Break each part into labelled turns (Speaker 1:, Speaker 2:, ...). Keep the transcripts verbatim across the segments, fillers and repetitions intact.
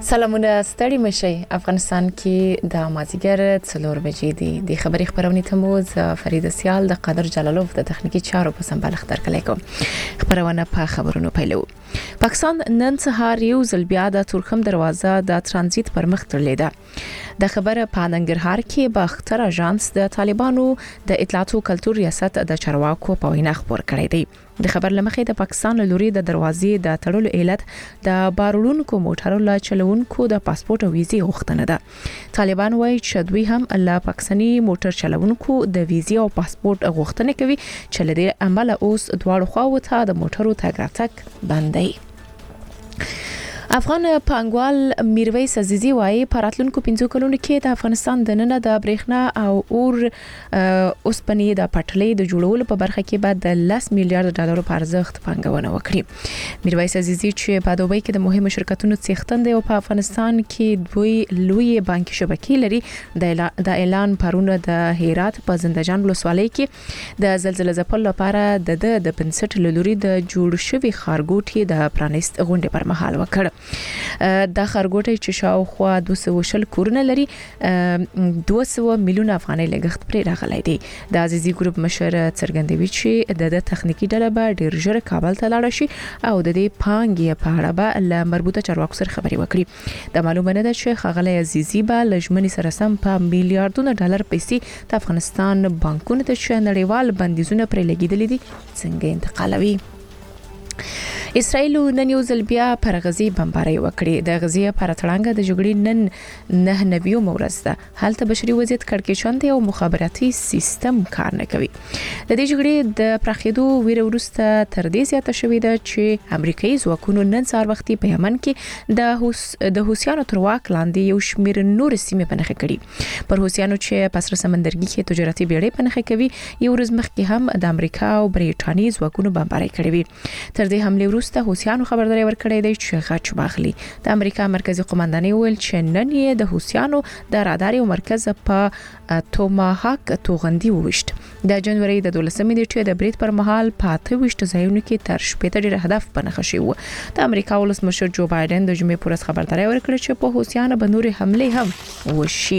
Speaker 1: سلامونه ستړي مشي افغانستان کې د مازیګر څلور بجې دي د خبري خبرونه ته مو ز فرید سیال د قادر جلالوف د تخنیکی چارو په سمبالښت درکلای کوم خبرونه په خبرونو پیلو. پاکستان نن سهار یو ځل بیا د تورخم دروازه د ترانزیت پر مخ تړلې ده. د خبره په ننګرهار کې په اختر اژانس د طالبانو د اطلاعات او کلتور ریاست د چارواکو په وینا خبر کړی دی. د خبر لمخې د پاکستان لوري د دروازې د تړلو علت د بارولونکو موټرو لا چلوونکو د پاسپورت او ویزې غوښتنه ده. طالبان وایي چې دوی هم له پاکستاني موټر چلوونکو د ویزې او پاسپورت غوښتنه کوي چې له دې عمله اوس دواړو خواو ته د موټرو تګ راتګ بند دی. افغان پانګوال میرویس عزیزی وایي پراتلونکو پنځو کلونو کې د افغانستان د نن د برېښنا او اور اوسپنې د پټلۍ د جوړولو په برخه کې بعد د لس میلیارډ ډالر په ارزښت پانګونه وکړي. میرویس عزیزی چې په دوبۍ کې د مهمو شرکتونو څښتن دی او په افغانستان کې دوی لوی بانکي شبکې لري د اعلان پرونه د هرات په زندهجان ولسوالۍ کې د زلزلې ځپلو لپاره د د بنسټ لوري د جوړ شوی خارګوټي د پرانیست غونډې پر مهال وکړ. د خارګوټي چې شاوخوا دوه سوه شل کورونه لري دوه سوه میلیون افغانۍ لګښت پرې راغلی دی. د عزیزي ګروپ مشر څرګندوي چې د تخنیکی ډله به ډیر ژر کابل ته لاړ شي او د دې پانګې په اړه به له مربوطه چارواکو سره خبري وکړي. د معلومه نه ده چې خغلی عزیزي به لجمنی سره سم په میلیارډونو ډالر پیسې د افغانستان بانکونو ته چې نړیوال بندیزونه پرې لګیدلې دي څنګه انتقالوي. اسرائیل نن یو ځل بیا پر غزي بمباري وکړي. د غزي پر تړانګه د جګړې نن نه نویو مورز ده. حالت بشري وضعیت کړکېچن دی او مخابراتي سیستم کار نه کوي. د دې جګړې د پراخېدو ویره ورسته تر دې زیاته شوې ده چې امریکایي ځواکونو نن سهار وختي په یمن کې د هوس د حوثیانو تر واک لاندې یو شمېر نور سیمې په نښه کړي. پر حوثیانو چې په سره سمندرګي کې تجارتي بیړۍ په نښه کوي یو ورځ مخکې هم د امریکا او برېټانیا ځواکونو بمباري کړې وي. تر دې حمله وروسته حوثیانو خبرداري ورکړې ده چې غچ واخلي. د امریکا مرکزی قومندانۍ ویل چې نن یې د حوثیانو د رادار یو مرکز په توماهاک توغندي وویشت. د جنوري د دولسمې نیټې د بریټ پر مهال په اته ویشت ځایونو کې تر شپږ ډیر هدف په نښه شوی و. د امریکا ولسمشر جو بایدن د جمعې پر ورځ خبرداري ورکړه چې په حوثیانو به نورې حمله هم وشي.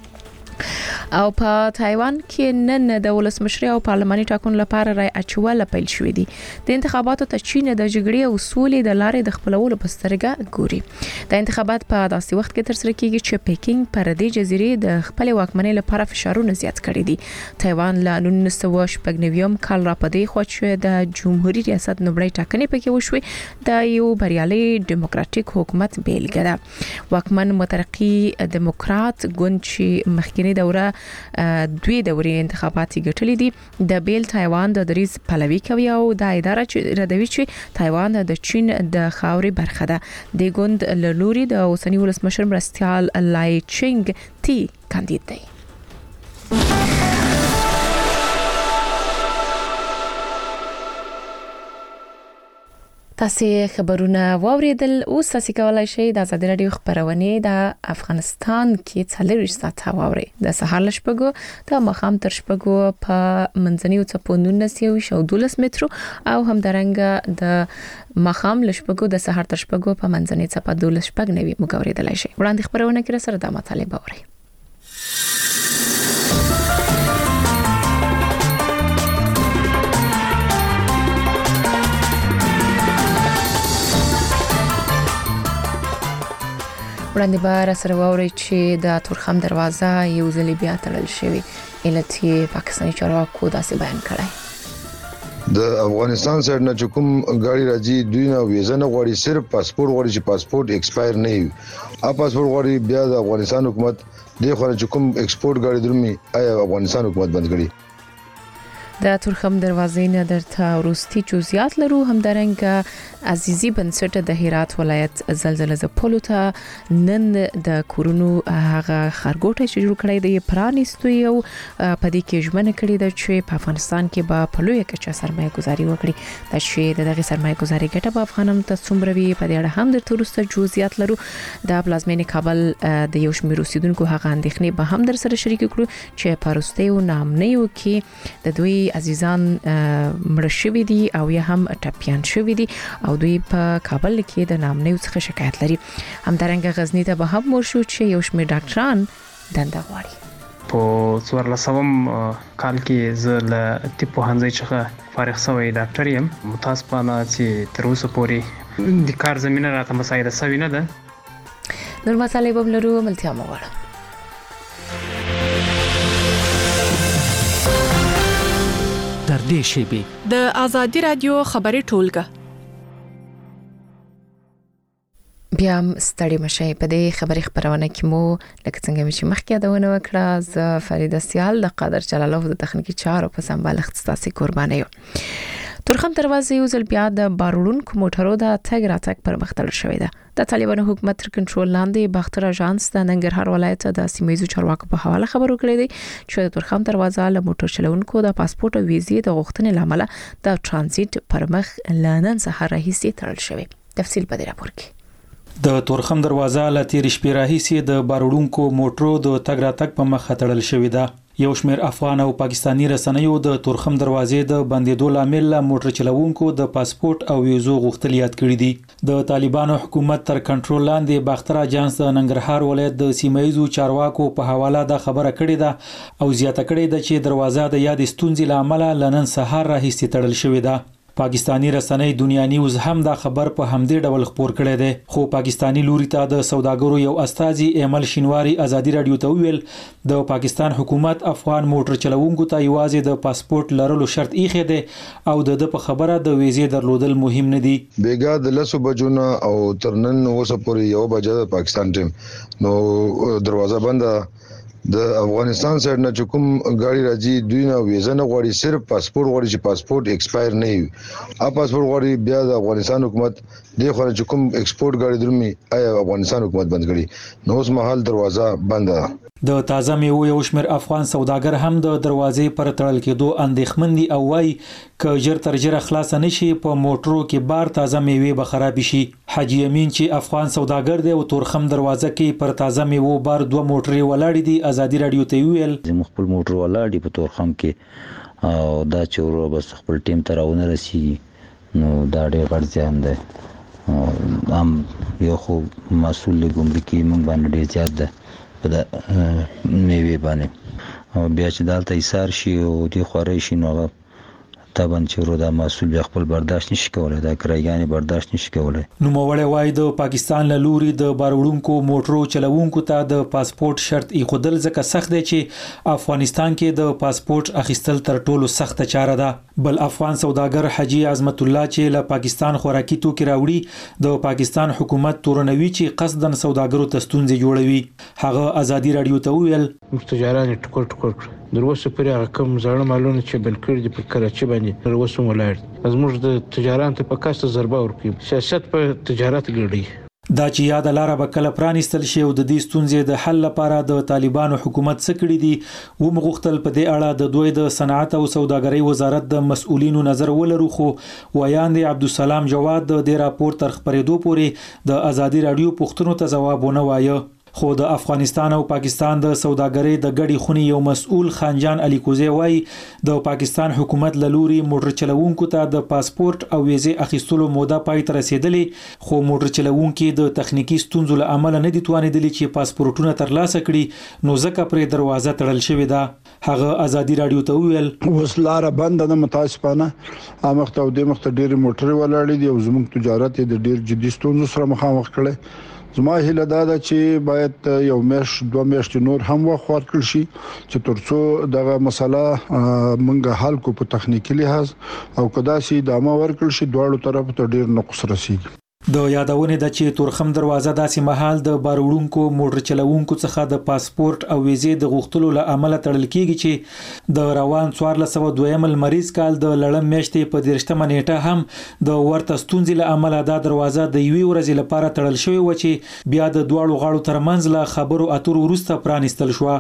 Speaker 1: او په تایوان کې نن د ولسمشر او پارلماني ټاکنو لپاره رای اچول پیل شوې دي. د انتخاباتو ته چین د جګړې او سولې د لارې د خپلولو په سترګه ګوري. د انتخابات په داسې وخت کې تر سره کیږي چې پیکینګ پر دې جزیرې د خپل واکمنۍ لپاره فشارونه زیات کړي دي. تایوان له نولس سوه شپږ نوي کال را پدې خو چې د جمهوریت ریاست نوبړی ټاکنې پکې وشوي د یو بریالي ډیموکراټیک حکومت بیلګه ده. واکمن مترقي دیموکرات ګوند چې مخکینی دوره دوی دوري انتخاباتي ګټلې دي د بیل تایوان د دریز پلوي کوي او د اداره چې ردوي چې تایوان د چین د خاوري برخه ده. د ګوند لوري د اوسنی ولسمشر مرستيال لای چینګ تی کاندید دی. تاسو خبرونه واوریدل. اوس تاسو کولای شئ د آزاد رادیو خبرونه د افغانستان کې څلور ساعت واوري. د سهار لشپګو د مخام تر شپګو په منځنیو چپونو نسیو شو دولس مترو او هم درنګ د مخام لشپګو د سهار تر شپګو په منځنی چپا دولس شپګ نوي مګوریدلای شي. وړاندې خبرونه کې سره د مطالبه اوري. وړاندې بار سره ووري چې د تورخم دروازه یو ځل بیا تړل شوی علت یې پاکستاني چارواکو داسې بیان کړی.
Speaker 2: د افغانستان سره نه کوم غاړي راځي دوی نه ویزه نه غواړي صرف پاسپورت غواړي چې پاسپورت ایکسپایر نه وي. ا پاسپورت غواړي بیا د افغانستان حکومت د خو کوم ایکسپورت غاړي درمي آیا افغانستان حکومت بند کړي.
Speaker 1: د تورخم دروازې نه درته ورستي جزئیات لرو. هم درنګ عزیزي بنسټ د هرات ولایت زلزلې ځپلو ته نن د کورونو هغه خرګوټه چې جوړ کړی دی پرانیستو یو په دې کې ژمنه کړې ده چې په افغانستان کې به په لوی کچه سرمایه گذاري وکړي. د شی دغه سرمایه گذاري ګټه په افغانانو ته څومره وي په دې اړه هم درته ورسته جزئیات لرو. د پلازمینې کابل د یو شمېر اوسیدونکو هغه اندېښنې به هم در سره شریک کړو چې پرسته او نامنیو کې د دوی عزیزان مړ شوي دي او یا هم ټپيان شوي دي او دوی په کابل کې د نامنیو څخه شکایت لري. همدارنګه غزنی ته به هم ورشو چې یو شمېر ډاکټران دنده غواړي.
Speaker 3: په څوارلسم کال کې زه له طب پوهنځي څخه فارغ شوی ډاکټر یم. متاسفانه چې تر اوسه پورې د کار زمينه راته مساعده شوې نه ده.
Speaker 1: نور مسالې به لرو ملتیا مو غواړم.
Speaker 4: در دې شیبې
Speaker 5: د آزادي رادیو خبري ټولګه
Speaker 1: بیا ستړي مشه په دې خبري خبرونه کې مو لکه څنګه چې مخکې یادونه وکړه ز فریده سیال د قادر جلالوف د تخنیکی چارو په سمبالښت ستاسي قرباني یو. ترخم دروازې یو ځل بیا د بارولونکو موټرو د تګ راتګ پر مختل شوې ده. د طالبانو حکومت تر کنټرول لاندې باختر اژانس د ننګرهار ولایت د سیمایي چارواکو په حواله خبرو کړې دي چې د ترخم دروازه له موټر چلونکو د پاسپورت او ویزې د غوښتنې لامل د ترانزیت پر مخ لنن سهار راهیسي تړل شوی. تفصیل په دې راپور کې.
Speaker 6: د تورخم دروازه له تیر شپې راهیسي د بارولونکو موټرو د تګ راتګ په مخ تړل شوی ده. یو شمېر افغان او پاکستانی رسنیو د تورخم دروازې د بندیدو لامل موټر چلوونکو د پاسپورت او ویزو غوښتل یاد کړی دي. د طالبانو حکومت تر کنټرول لاندې باختر اژانس د ننګرهار ولایت د سیمایي چارواکو په حواله د خبره کړې ده او زیاته کړې ده چې دروازه د یاد ستونزې لامل لنن سهار راهیسي تړل شوې ده. پاکستانی رسنۍ دنیا نیوز هم دا خبر په همدې ډول خبر کړی دی. خو پاکستانی لوري ته د سوداګرو یو استاذي ایمل شینواری ازادي رادیو ته ویل د پاکستان حکومت افغان موټر چلوونکو ته یوازې د پاسپورت لرلو شرط ایښی دی او د په خبره د ویزې درلودل مهم نه دي.
Speaker 2: بیګا د لسو بجو نه او تر نن اوسه پورې یو بجه د پاکستان ټیم نو دروازه بنده. د افغانستان سره نه چې کوم غاړي راځي دوی نه ویزه نه غواړي، صرف پاسپورت غواړي چې پاسپورت ایکسپایر نه وي. ا پاسپورت غواړي بیا د افغانستان حکومت د خو چې کوم ایکسپورت غاړي درومي آیا افغانستان حکومت بند کړي نو اوس مهال دروازه بند ده.
Speaker 6: د تازه میوه یو شمېر افغان سوداګر هم د دروازې پر تړل کېدو اندېښمن دي او وايي ک جر تر جره خلاص نشي په موټرو کې بار تازه میوه به خراب شي. حاجی امین چې افغان سوداګر دی او تورخم دروازه کې پر تازه میوه بار دوه موټرې ولاړې دي. ازادي رادیو ته ویل
Speaker 7: زموږ خپل موټر ولاړ په تورخم کې او دا چې ورو بس خپل ټیم ته راونه رسي نو دا ډېر غټ زیان دی. هم یو خو مسؤل ګمرکي موږ باندې ډېر زیات ده په د میوه باندې او بیا چې دالته ایثار شي او دی خوري شي نو تابن چې ورو د مسؤل خپل برداشت نشي کولای، دا کرایګانی برداشت نشي کولای.
Speaker 6: نو موړی وای د پاکستان له لوري د بارولونکو موټرو چلوونکو ته د پاسپورت شرط ای خودل ځکه سخت دی چې افغانستان کې د پاسپورت اخیستل تر ټولو سخت چاره ده. بل افغان سوداګر حاجی عظمت الله چې له پاکستان خوراکي توکي راوړي د پاکستان حکومت تورنوي چې قصدن سوداګرو ته ستونزې جوړوي. هغه ازادي رادیو ته ویل
Speaker 8: مستجاران ټکر ټکر دروسه پرې هغه کوم ځړ مالونه چې بل کړی د په کراچي باندې دروسه ولاړ زموږ د تجارت په کاسته ضربه ورکړي. سیاست په تجارت ګړي
Speaker 6: دا چې یاد لاره به کله پرانیستل شي او د دې ستونزې د حل لپاره د طالبانو حکومت څه کړی دي و مغختل په دې اړه د دوی د صنعت او سوداګرۍ وزارت د مسؤلینو نظر ولرو. خو ویاند عبدالسلام جواد د دې راپور تر خبرېدو پورې د ازادي رادیو پوښتنو ته ځواب ونه وایه. خو د افغانستان او پاکستان د سوداګرۍ د ګډي خونی یو مسؤل خانجان علي کوزی وای د پاکستان حکومت له لوري موټر چلوونکو ته د پاسپورت او ویزې اخیستلو موده پای ته رسیدلې خو موټر چلوونکي د تخنیکی ستونزو له امله نه دي توانیدلي چې پاسپورتونه ترلاسه کړي نو ځکه پرې دروازه تړل شوې ده. هغه ازادي رادیو ته ویل
Speaker 9: اوس لار بند ده متاسفانه امخته او د مخته ډېر موټر ولاړ دي او زموږ تجارت د ډېر جدي ستونزو سره مخامخ کړي. زما هیله دا ده چې باید یو میش دوه میاشتې نور هم وخت ورکړل شي چې ترڅو دغه مسله منګه حل کو په تخنیکی لحاظ او کدا سي دامه ورکړل شي دواړو طرفو ته ډیر نقص رسیږي.
Speaker 6: د یادونه د چې تورخم دروازه داسې محل د بارولونکو موټر چلوونکو څخه د پاسپورت او ویزې د غوښتلو له عمله تړل کیږي چې د روان څوارلس سوه دویم مریض کال د لړم میاشتې په دیرشتمه نیټه هم د ورته ستونزې له عمله دا دروازه د یوې ورځې لپاره تړل شوې و چې بیا د دواړو غاړو ترمنځ له خبرو اترو وروسته پرانیستل شو.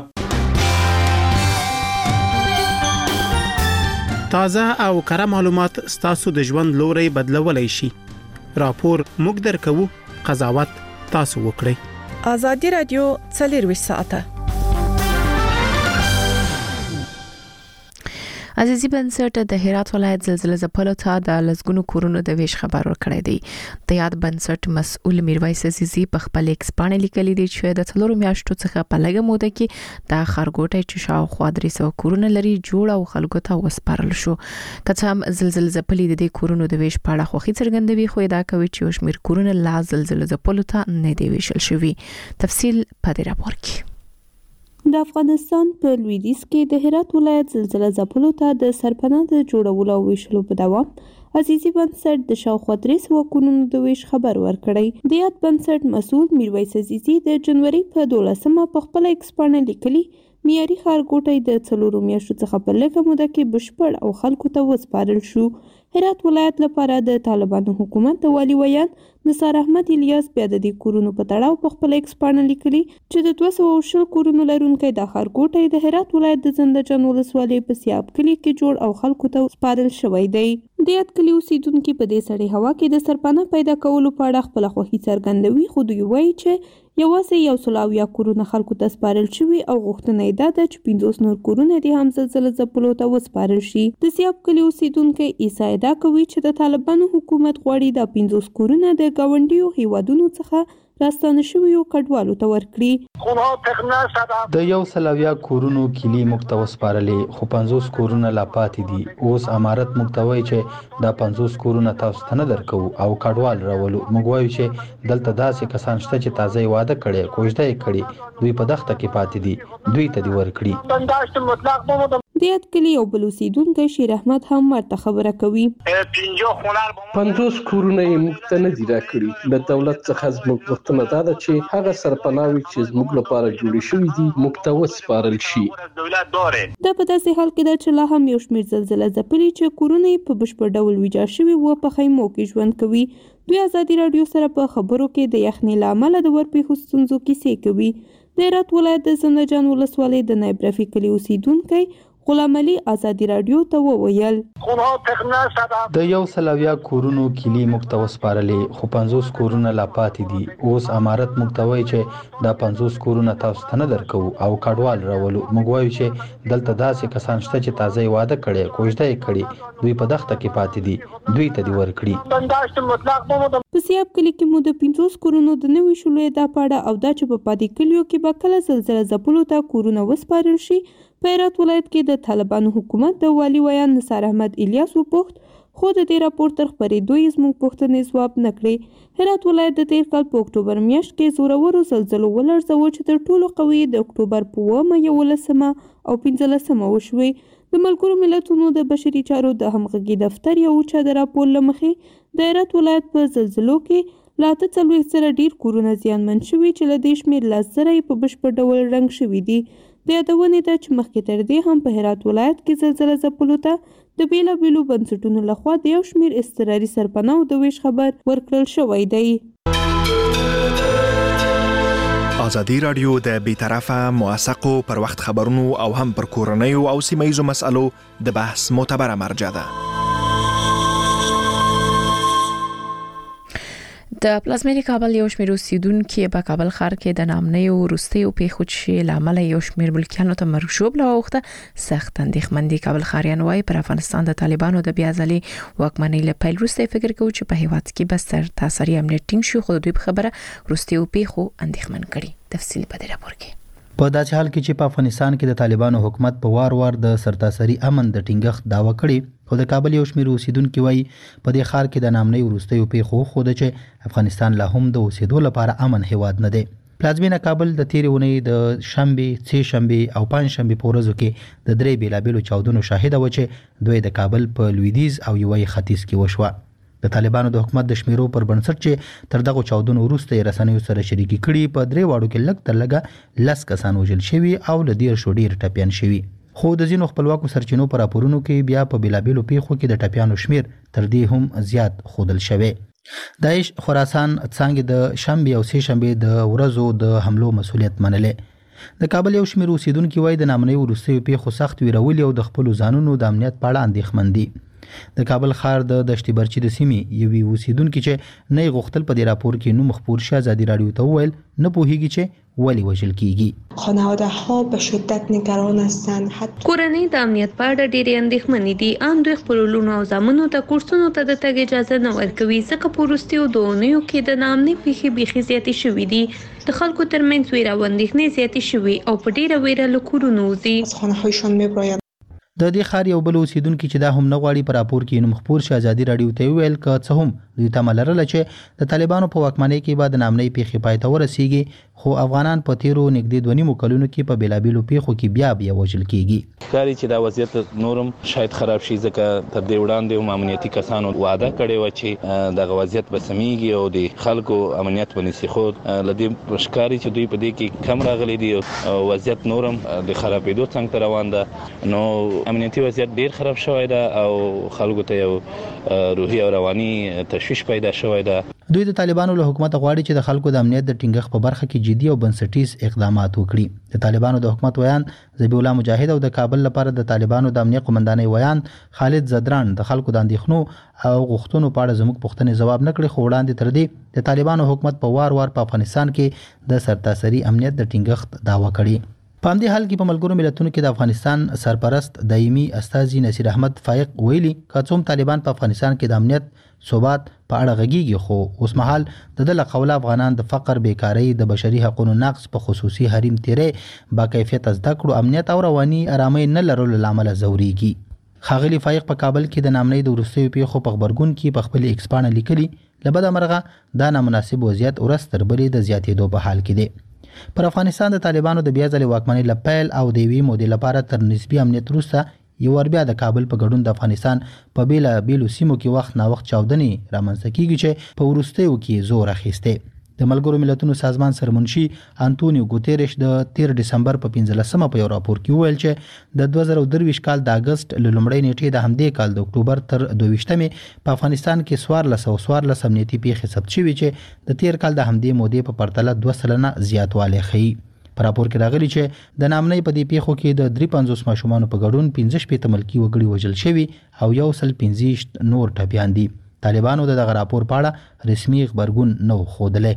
Speaker 4: تازه او کره معلومات ستاسو د ژوند لوري بدلولای شي. راپور موږ درکو، قضاوت تاسو وکړئ.
Speaker 5: آزادي رادیو څلور ساعته
Speaker 1: عزیزي بنسټ د هرات ولایت زلزلې ځپلو ته د لزګونو کورونو د ویش خبر ورکړی دی. د یاد بنسټ مسؤل میرویس عزیزي په خپل ایکس باندې لیکلي دی چې د څلورو میاشتو څخه په لږه موده کې د خارګوټي چې شاوخوا درې سوه کورونه لري جوړ او خلکو ته وسپارل شو. که څه هم زلزلې ځپلې د کورونو د ویش په اړه خوښي څرګندوي، خو دا کوي چې یو شمېر کورونه لا زلزلې ځپلو ته نه دی ویشل شوي. تفصیل په دې راپور کې.
Speaker 10: د افغانستان په لویدیځ کې د هرات ولایت زلزلې ځپلو ته د سرپناه د جوړولو او ویشلو په دوام عزیزي بنسټ د شاوخوا درې سوه کورونو د ویش خبر ورکړی. د یاد بنسټ مسؤل میرویس عزیزي د جنوري په دولسمه په خپل ایکس باندې لیکلي معیاري ښارګوټی د څلورو میاشتو څخه په لږه موده کې بشپړ او خلکو ته وسپارل شو. هرات ولایت لپاره د طالبانو حکومت د والي ویان نثار احمد الیاس بیا د دې کورونو په تړاو په خپل ایکس باندې لیکلي چې د دوه سوه او شل کورونو لرونکی دا ښارګوټی د هرات ولایت د زنده جان ولسوالۍ په سیاب کلي کې جوړ او خلکو ته سپارل شوی دی. د یاد کلي اوسیدونکي په دې سړې هوا کې د سرپناه پیدا کولو په اړه خپله خوښي څرګندوي، خو دوی وایي چې یوازې یو سل اویا کورونه خلکو ته سپارل شوي او غوښتنه یې دا ده چې پنځوس نور کورونه دې هم زلزلې ځپلو ته وسپارل شي. د سیاب کلي اوسیدونکی عیسی دا کوي چې د طالبانو حکومت غواړي دا پنځوس کورونه د ګاونډیو هیوادونو څخه راستانه شویو کډوالو ته ورکړي.
Speaker 11: د یو سل اویا کورونو کلی موږ ته وسپارلې، خو پنځوس کورونه لا پاتې دي. اوس امارت موږ ته وایي چې دا پنځوس کورونه تاسو ته نه درکو او کډوال راولو. موږ وایو چې دلته داسې کسان شته چې تازه یې واده کړی، کوژده یې کړې، دوی په دښته کې پاتې دي، دوی ته دې ورکړي.
Speaker 10: د یاد کلي یو بل اوسیدونکی شیر احمد هم ورته خبره کوي.
Speaker 12: پنځوس کورونه یې موږ ته نه دي راکړي. له دولت څخه زموږ غوښتنه دا ده چې هغه سرپناوي چې زموږ لپاره جوړې شوي دي موږ ته وسپارل شي.
Speaker 10: دا په داسې حال کې ده چې لا هم یو شمېر زلزلې ځپلي چې کورونه یې په بشپړ ډول ویجاړ شوي وو په خیمو کې ژوند کوي. دوی ازادي راډیو سره په خبرو کې د یخنۍ له امله د ورپېښو ستونزو کیسې کوي. د هرات ولایت د زنده جان ولسوالۍ د نایب رفیع کلي اوسیدونکی غلام علي ازادي راډیو ته وویل
Speaker 11: د یو سل اویا کورونو کلی موږ ته وسپارلې، خو پنځوس کورونه لا پاتې دي. اوس امارت موږ ته وایي چې دا پنځوس کورونه تاسو ته نه درکو او کډوال راولو. موږ وایو چې دلته داسې کسان شته چې تازه یې واده کړی، کوژده یې کړې، دوی په دښته کې پاتې دي، دوی ته دې ورکړي.
Speaker 10: په سیاب کلي کې مو د پنځوس کورونو د نوي شلو دا پاړه او دا چې په پاتې کلیو کې به کله زلزلې ځپلو ته کورونه وسپارل شي. په هرات ولایت کې د طالبانو حکومت د والي ویان نثار احمد الیاس وپوښت، خو د دې راپور تر خپرېدو یې زموږ پوښتنې ځواب نه کړې. هرات ولایت د تېر کال په اکتوبر میاشت کې زورورو زلزلو ولړزوه چې تر ټولو قوي د اکتوبر په اوومه، یولسمه او پنځلسمه وشوې. د ملګرو ملتونو د بشري چارو د همغږي دفتر یو اوچه د راپور له مخې د هرات ولایت په زلزلو کې لا اته څلوېښت زره ډېر کورونه زیانمن شوي چې له دې شمېر لس زره یې په بشپړ ډول رنګ شوي دي. د یادونې ده چې مخکې تر دې هم په هرات ولایت کې زلزلې ځپلو ته د بیلابیلو بنسټونو لخوا د یو شمېر اضطراري سرپناهو د ویش خبر ورکړل شوی دی.
Speaker 13: ازادي راډیو د بیطرفه موثقو پر وخت خبرونو او هم پر کورنیو او سیمه ییزو مسألو د بحث معتبره مرجع ده.
Speaker 1: د پلازمینې کابل یو شمېر اوسیدونکي په کابل ښار کې د نامنیو وروستیو پیښو چې له امله یو شمېر ملکیانو ته مرګ ژوبله واوښته سخت اندېښمن دي. کابل ښاریان وایي پر افغانستان د طالبانو د بیا ځلې واکمنۍ له پیل وروسته فکر کوي چې په هیواد کې به سرتاسري امنیت ټینګ شي، خو دوی په خبره وروستیو پیښو اندېښمن کړي. تفصیل په دې راپور کې.
Speaker 14: په داسې حال کې چې په افغانستان کې د طالبانو حکومت په وار وار د سرتاسري امن د ټینګښت دعوه کړې، خو د کابل یو شمېر اوسیدونکي وایي په دې ښار کې د نامنۍ وروستیو پیښو وښوده چې افغانستان لا هم د اوسېدو لپاره امن هیواد نه دی. پلازمینه کابل د تیرې اونۍ د شنبې، سې شنبې او پنځ شنبې په ورځو کې د درې بېلابېلو چاودنو شاهده وه چې دوی د کابل په لویدیځ او یوه ختیځ کې وشوه. د طالبانو د حکومت د شمیرو پر بنسټ چې تر دغه چاودنو وروسته یې رسنیو سره شریکي کړي، په درې واړو کې لږ تر لږه لس کسان وژل شوي او له دېرشو ډېر ټپیان شوي. خو د ځینو خپلواکو سرچینو په راپورونو کې بیا په بېلابېلو پیښو کې د ټپیانو شمیر تر دې هم زیات ښودل شوی. داعش خراسان څانګې د شنبې او سې شنبې د ورځو د حملو مسؤلیت منلې. د کابل یو شمېر اوسیدونکي وایي د نامنۍ وروستیو پیښو سخت ویرولي او د خپلو ځانونو د امنیت په اړه اندېښمن دي. د کابل ښار د دشتي برچي د سیمې یوې اوسیدونکو چې نه غوښتل په دې راپور کې نوم خپور شي ازادي رادیو ته وویل نه پوهیږي چې ولی وژل کیږي.
Speaker 15: خانواده ها به شدت نگران هستند.
Speaker 16: کورنۍ د امنیت په اړه ډېرې اندېښمنې دي. ان دوی خپل لونو او زامنو ته کورسونو ته د تګ اجازه نه ورکوي ځکه په وروستیو دوه اونیو کې د ناامنۍ پیښې بیخي زیاتې شوې دي. د خلکو ترمنځ ویره او اندېښنې زیاتې شوې او په ډېره ویره له کورونو وځي.
Speaker 15: از خانه‌هایشان می‌باید
Speaker 14: د دې ښار یو بل اوسیدونکو چې دا هم نه غواړي په راپور کې نوم خپور شي ازادي رادیو ته ویل که څه هم دوی تمه لرله چې د طالبانو په واکمنۍ کې به د ناامنۍ پیښې پای ته ورسیږي خو افغانان په تیرو نږدې دوه نیمو کلونو کې په بیلابیلو پیښو کې بیا بیا وژل کیږي.
Speaker 17: ښکاري چې دا وضعیت نورم شاید خراب شي ځکه تر دې وړاندې هم امنیتي کسانو وعده کړې وه چې دغه وضعیت به سمیږي او د خلکو امنیت به نیسي خو له دې ښکاري چې دوی په دې کې کم راغلي دي او وضعیت نورم د خرابېدو څنګ ته روان ده. نو امنیتي وضعیت ډیر خراب شوی ده او خلکو ته یو روحي او رواني تشویش پیدا شوی ده.
Speaker 14: دوی د طالبانو له حکومت غواړي چې د خلکو د امنیت د ټینګښت په برخه کې جدي او بنسټیز اقدامات وکړي. د طالبانو د حکومت ویان ذبیح الله مجاهد او د کابل لپاره د طالبانو د امنیت قومندانۍ ویان خالد زدران د خلکو د اندېښنو او غوښتنو په اړه زموږ پوښتنې ځواب نه کړي خو وړاندې تر دې د طالبانو حکومت په وار وار په افغانستان کې د سرتاسري امنیت د ټینګښت دعوه کړې. په همدې حال کې په ملګرو ملتونو کې د افغانستان سرپرست دایمي استاذي نصیر احمد فائق ویلي که څوم طالبان په افغانستان کې د امنیت ثبات په اړه غږیږي خو اوس مهال د دغه قوله افغانان د فقر بیکاری د بشري حقوقو نقض په خصوصي حریم تیرې با کیفیت زده کړو امنیت او رواني آرامۍ نه لرلو لامل زوريږي. خاغلی فائق په کابل کې د نامنۍ د وروستیو پیښو په خبرګون کې په خپل ایکسپانه لیکلي لبد امرغه دا نامناسب وضعیت ورستر بلې د زیاتېدو په حال کې دی. پر افغانستان د طالبانو د بیا ځلې واکمنۍ لپیل او د وی مودې لپاره تر نسبی امنیت وروسته یو ور بیا د کابل په ګډون د افغانستان په بیلا بیلو سیمو کې وخت نا وخت چاودنې رامنځته کیږي چې په وروستیو کې زور اخیسته. د ملګرو ملتونو سازمان سرمنشي انټونیو ګوتيريش د تیر ډسمبر په پنځلسمه په یو راپور کې ویل چې د دوه زره درویشت کال د اگست ل لومړۍ نیټې د همدې کال د اکتوبر تر دویشتمې په افغانستان کې سوارلس او سوارلس امنیتي پیښې ثبت شوې چې د تیر کال د همدې مودې په پرتله دوه سلنه زیاتوالی ښیي. په راپور کې راغلي چې د نامنۍ په دې پیښو کې د درې پنځوس ماشومانو په ګډون پنځه شپېته ملکي وګړي وژل شوي او یو سل پنځه نور ټپیان دي. طالبانو د دغه راپور په اړه رسمي خبرګون نه خوده.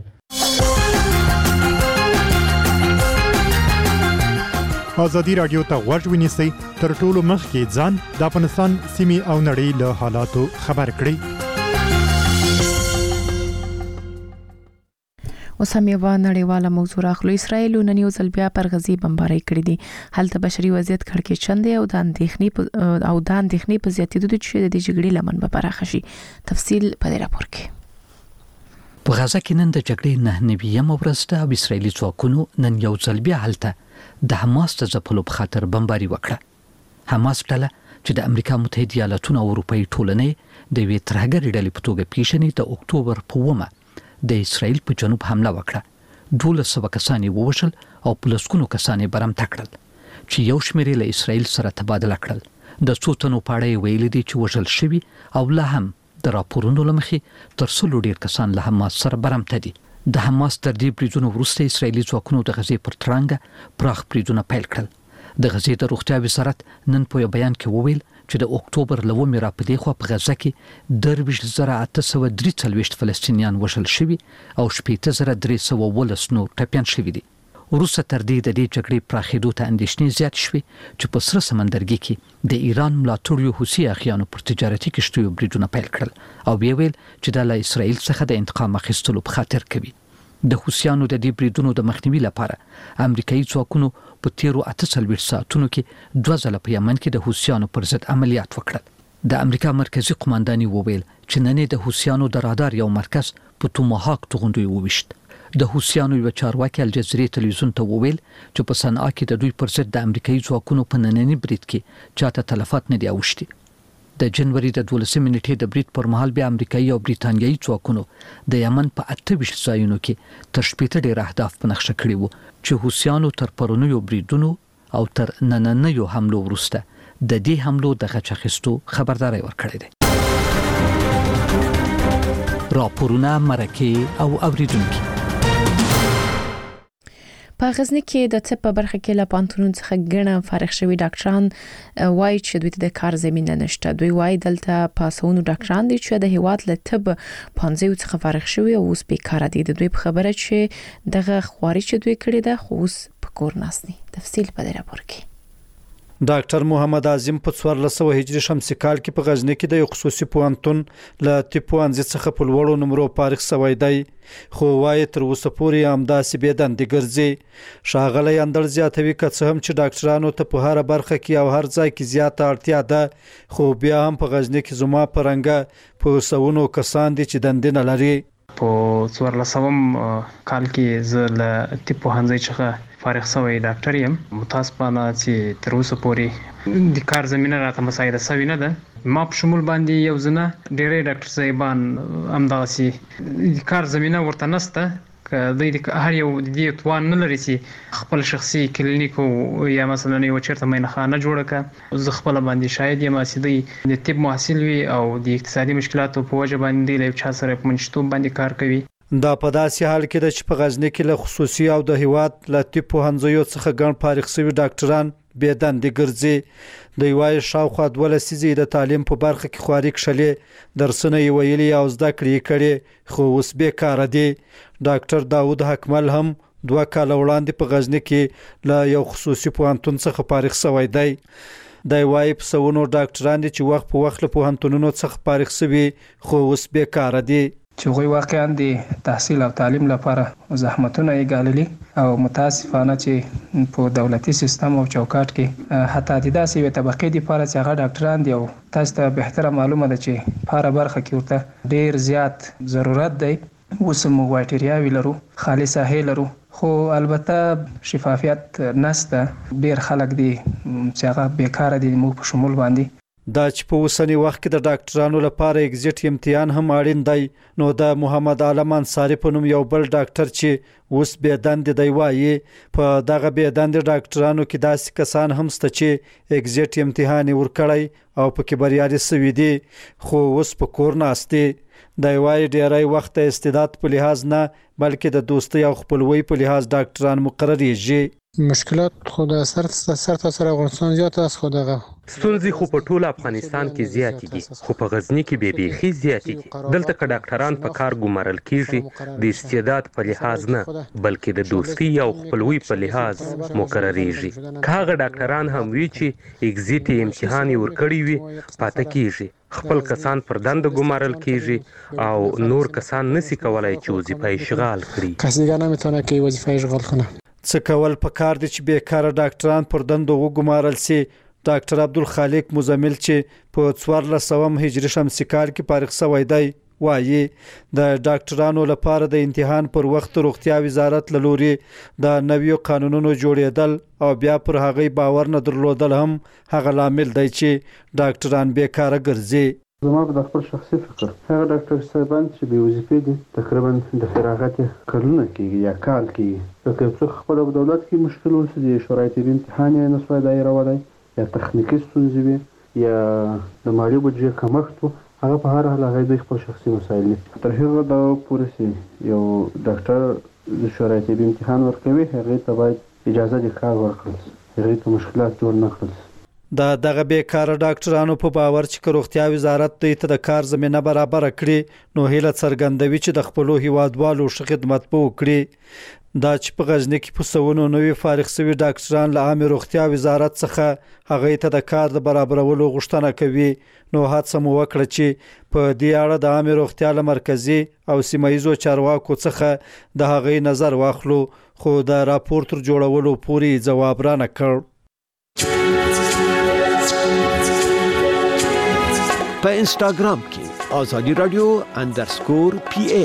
Speaker 18: ازادي رادیو ته غوږ ونیسئ تر ټولو مخکې ځان د افغانستان سیمې او نړۍ له حالاتو خبر کړئ.
Speaker 1: اوس هم یو نړیواله موضوع راخلو. اسرائیل نن یو ځل بیا پر غزي بمباري کړې دي. هلته بشري وضعیت کړکېچن دی او د اندېښنې او د اندېښنې په زیاتېدو چې د جګړې لمن به پراخه شي. تفصیل په دې راپور کې.
Speaker 19: په غزا کې نن د جګړې نه نویم ورځ ده او اسرائیلي ځواکونو نن یو ځل بیا هلته د حماس د ځپلو په خاطر بمباري وکړه. حماس ډله چې د امریکا متحده ایالاتونو او اروپאי ټولنې د وی ترهګرې ډلې په توګه پیژني د اکتوبر په اوومه د اسرائیل په جنوب حمله وکړه. دولس سوه کسان یې ووژل او په لسګونو کسان یې برمته کړل چې یو شمېر یې له اسرائیل سره تبادله کړل. د څو تنو په اړه یې ویلي دي چې وژل شوي او لا هم د راپورونو له مخې تر سلو ډېر کسان له حماس سره برمته دي. د حماس تر دې بریدونو وروسته اسرائیلي ځواکونو د غزې پر ترانګه پراخ بریدونه پیل کړل. د غزې د روغتیا وزارت نن په یو بیان کې وویل چې د اکتوبر له اوومې را په دې خوا په غزه کې درویشت زره اته سوه درې څلوېښت فلسطینیان وژل شوي او شپېته زره درې سوه اوولس نور ټپیان شوي دي. وروسته تر دې د دې جګړې پراخېدو ته اندېښنې زیاتې شوې چې په سره سمندرګي کې د ایران ملاتړیو حوثي اخیانو پر تجارتي کښتیو بریدونه پیل کړل او بیا ویل چې دا له اسرائیل څخه د انتقام اخیستلو په خاطر کوي. د حوثیانو د دې بریدونو د مخنیوي لپاره امریکایي ځواکونو په تیرو اته څلوېښت ساعتونو کې دوه ځله په یمن کې د حوثیانو پر ضد عملیات وکړل. د امریکا مرکزی قومنداني وویل چې نن د حوثیانو د رادار یو مرکز په توماهاک توغندوی وویشت. د حوثیانو یو چارواکي الجزیرې تلویزیون ته وویل چې په صنعا کې د دوی پر ضد د امریکایي ځواکونو په نننی برید کې چاته تلفات نه دی اوښتي. د جنوري د دولسمې نیټې د برید پر مهال بیا امریکایي او بریتانیایي ځواکونو د یمن په اته ویشت ځایونو کې تر شپېته ډېر اهداف په نقشه کړي وو چې حوثیانو تر پرونیو بریدونو او تر نننیو حملو وروسته د دې حملو د غچ اخیستو خبرداری ورکړی دی. راپورونه مرکه او اوریدونکي.
Speaker 1: په غزنی کې د طب په برخه کې له پانتونون څخه ګڼه فارغ شوي ډاکټران وایي چې دوی ته د کار زمينه نشته. دوی وایي دلته پاسونو ډاکټران دي چې د هیواد له طب پانځه څخه فارغ شوي او اوس بیکاره دي. د دوی په خبره چې دغه خواري چې دوی کړی ده خو اوس په کور ناسني. تفصیل په دې راپور کې.
Speaker 20: ډاکټر محمد اعظم په څوارلس سوه هجري شمسي کال کې په غزنی کې د یو خصوصي پوهنتون له طب پوهنځي څخه په لوړو نمرو فارغ شوی دی، خو وایي تر اوسه پورې همداسې بې دندې ګرځي. ښاغلی اندړ زیاتوي که څه هم چې ډاکټرانو ته په هره برخه کې او هر ځای کې زیاته اړتیا ده، خو بیا هم په غزنی کې زما په رنګه په سوونو کسان دي چې دندې نه لري.
Speaker 3: په څوارلسم کال کې زه له طب پوهنځي څخه فارغ شوی ډاکټر یم. متاسفانه چې تر اوسه پورې د کار زمينه راته مساعده شوې نه ده. ما په شمول باندې یو ځنه ډېرې ډاکټر صاحبان همداسې کار زمينه ورته نشته، که د هر یو د دې توان نه لري چې خپل شخصي کلینیک یا مثلا یو چیرته مینخانه جوړه کړي. زه خپل باندې شاید یم چې د طب محصل وي او د اقتصادي مشکلاتو په وجه باندې له چا سره په منشتوب باندې کار کوي.
Speaker 20: دا په داسې حال کې ده چې په غزنی کې له خصوصي او د هیواد له طب پوهنځیو څخه ګڼ فارغ شوي ډاکټران بې دندې ګرځي. دوی وایي شاوخوا دوه لسیزې د تعلیم په برخه کې خواري کښلې، درسونه یې ویلي او زده کړې یې کړې، خو اوس بیکاره دي. ډاکټر داود حکمل هم دوه کاله وړاندې په غزنی کې له یو خصوصي پوهنتون څخه فارغ شوی دی. دی وایي په سوونو ډاکټران دي چې وخت په وخت له پوهنتونونو څخه فارغ شوي، خو اوس بیکاره دي.
Speaker 21: چې هغوی واقعا د تحصیل او تعلیم لپاره زحمتونه یې ګاللي او متاسفانه چې په دولتي سیستم او چوکاټ کې حتی د داسې یوې طبقې دپاره چې هغه ډاکټران دي او تاسو ته بهتره معلومه ده چې په هره برخه کې ورته ډېر زیات ضرورت دی. اوس موږ وایټریاوې لرو، خالي ساحې لرو، خو البته شفافیت نشته. ډېر خلک دي چې هغه بیکاره دي موږ په شمول باندې.
Speaker 20: دا چې په اوسنی وخت کې د ډاکټرانو لپاره اگزیټ امتحان هم اړین دی، نو د محمد عالم انصاری په نوم یو بل ډاکټر چې اوس بې دندې دی وایي په دغه بې دندې ډاکټرانو کې داسې کسان هم شته چې اگزیټ امتحان یې ورکړی او پکې بریالي شوي دي، خو اوس په کور ناست دي. دی وایي ډیری وخت د استعداد په لحاظ نه بلکې د دوستۍ او خپلوۍ په لحاظ ډاکټران مقرریږي.
Speaker 22: مشکلات خو د سر سر تاسو افغانستان زیات است خو دغه
Speaker 23: ستونزې خو په ټول افغانستان کې زیاتې دي، خو په غزنی کې به بیخي زیاتې دي. دلته که ډاکټران په کار ګمارل کیږي د استعداد په لحاظ نه بلکې د دوستۍ او خپلوۍ په لحاظ مقرریږي. که هغه ډاکټران هم وي چې اگزیټ امتحان یې ورکړی وي پاته کیږي. خپل کسان پر دنده ګمارل کیږي او نور کسان نسی کولای چې وظیفه اشغال کړي.
Speaker 22: کس دیگه نمیتونه که وظیفه اشغال کنه.
Speaker 20: څه کول پکار دي چې بیکاره ډاکټران پر دندو وګمارل سي. ډاکټر عبدالخالق مزمل چې په څوارلسم هجري شمسي کال کې فارغ شوی دی وایي د ډاکټرانو لپاره د امتحان پر وخت روغتیا وزارت له لورې د نویو قانونونو جوړېدل او بیا پر هغې باور نه درلودل هم هغه لامل دی چې ډاکټران بیکاره ګرځي.
Speaker 24: زما په خپل شخصي فکر هغه ډاکټر صاحبان چې بې وظیفې دي تقریبا د فراغت کلونه کېږي یا کال کېږي. که څوک خپله په دولت کې مشکل ورسي د شورای طبي امتحان یې نسوای دایرولی یا تخنیکي ستونزې وي یا د مالي بودجې کمښت و، هغه په هر حال هغه دوی خپل شخصي مسایل دي. تر هغه دا پورې چې یو ډاکټر د شورای طبي امتحان ورکوي هغې ته باید اجازه د کار ورکړل شي، هغې ته مشکلات جوړ نه کړل شي.
Speaker 20: د دغه بیکاره ډاکټرانو په باور چې روغتیا وزارت دوی ته د کار زمینه برابر کړي نو هیله څرګندوي چې د خپلو هیوادوالو ښه خدمت به وکړي. دا چې په غزنی کې په سوونو نوي فارغ شوي ډاکټران له عامې روغتیا وزارت څخه هغې ته د کار د برابرولو غوښتنه کوي، نو هڅه مو وکړه چې په دې اړه د عامې روغتیا له مرکزي او سیمه ییزو چارواکو څخه د هغې نظر واخلو، خو د راپور تر جوړولو پورې ځواب رانه کړ.
Speaker 25: په انسټاګرام کې آزادي رادیو اندرسکور پی ای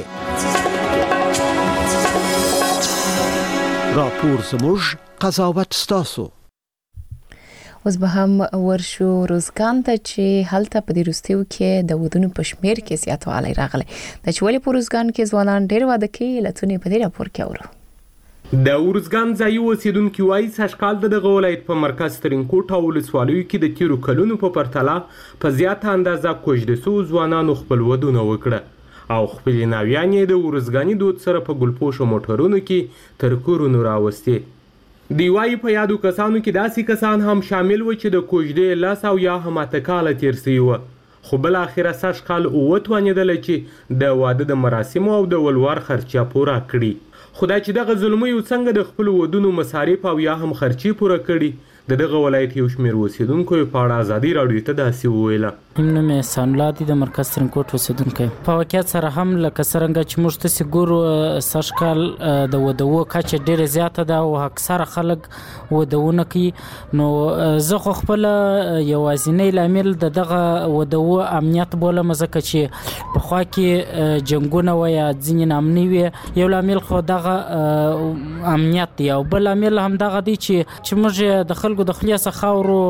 Speaker 25: راپور زموږ قضاوت ستاسو.
Speaker 1: اوس به هم ورشو روزګان ته چې هلته په دې وروستیو کې د ودونو په شمېر کې زیاتوالی راغلی. د چې ولې په روزګان کې ځوانان ډېر واده کوي علتونه یې په دې راپور کې اورو.
Speaker 26: د ورزګان ځایي اوسیدونکي وایي سږکال د دغه ولایت په مرکز ترینکوټ او ولسوالیو کې د تیرو کلونو په پرتله په زیاته اندازه کوژده سوو ځوانانو خپل ودونه وکړه او خپلې ناویانې د ورځګاني دود سره په ګلپوشو موټرونو کې تر کورونو راوستې. دی وایي په یادو کسانو کې داسې کسان هم شامل و چې د کوژدې لس او یا هم اته کاله تیر سوي وه، خو بالاخره سږ کال اووه توانېدله چې د واده د مراسمو او د ولور خرچه پوره کړي. خو دا چې دغه زلمیو څنګه د خپلو ودونو مصارف او یا هم خرچې پوره کړي، د دغه ولایت یو شمېر اوسېدونکو یې په اړه ازادي راډیو ته داسې وویله.
Speaker 2: نوم یې احسان الله دی، د مرکز ترینکوټ اوسېدونکی. په واقعیت سره هم لکه څرنګه چې موږ تاسې ګورو سږ کال د ودو کچه ډېره زیاته ده او اکثره خلک ودونه کوي. نو زه خو خپله یوازینی لامل د دغه ودو امنیت بولم، ځکه چې پخوا کې جنګونه وه یا ځینې نامنې وې. یو لامل خو دغه امنیت دی او بل لامل هم دغه دی چې چې موږ د خلکو د خولې څخه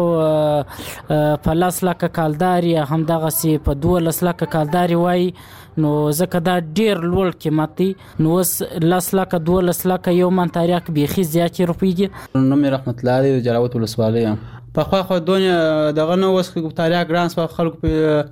Speaker 2: خاورو په لس لکه کالداري همدغسې په دولس لکه کالداري وایي، نو ځکه دا ډېر لوړ قیمت دی. نو اوس لس لکه دولس لکه یو من تاریخ بیخي زیاتې روپۍ دي.
Speaker 4: نوم یې رحمت الله دی، د جلاوت ولسوالۍ یم. پخوا خو دونې دغه نه اوس تاریخ ګران سوه، خلکو په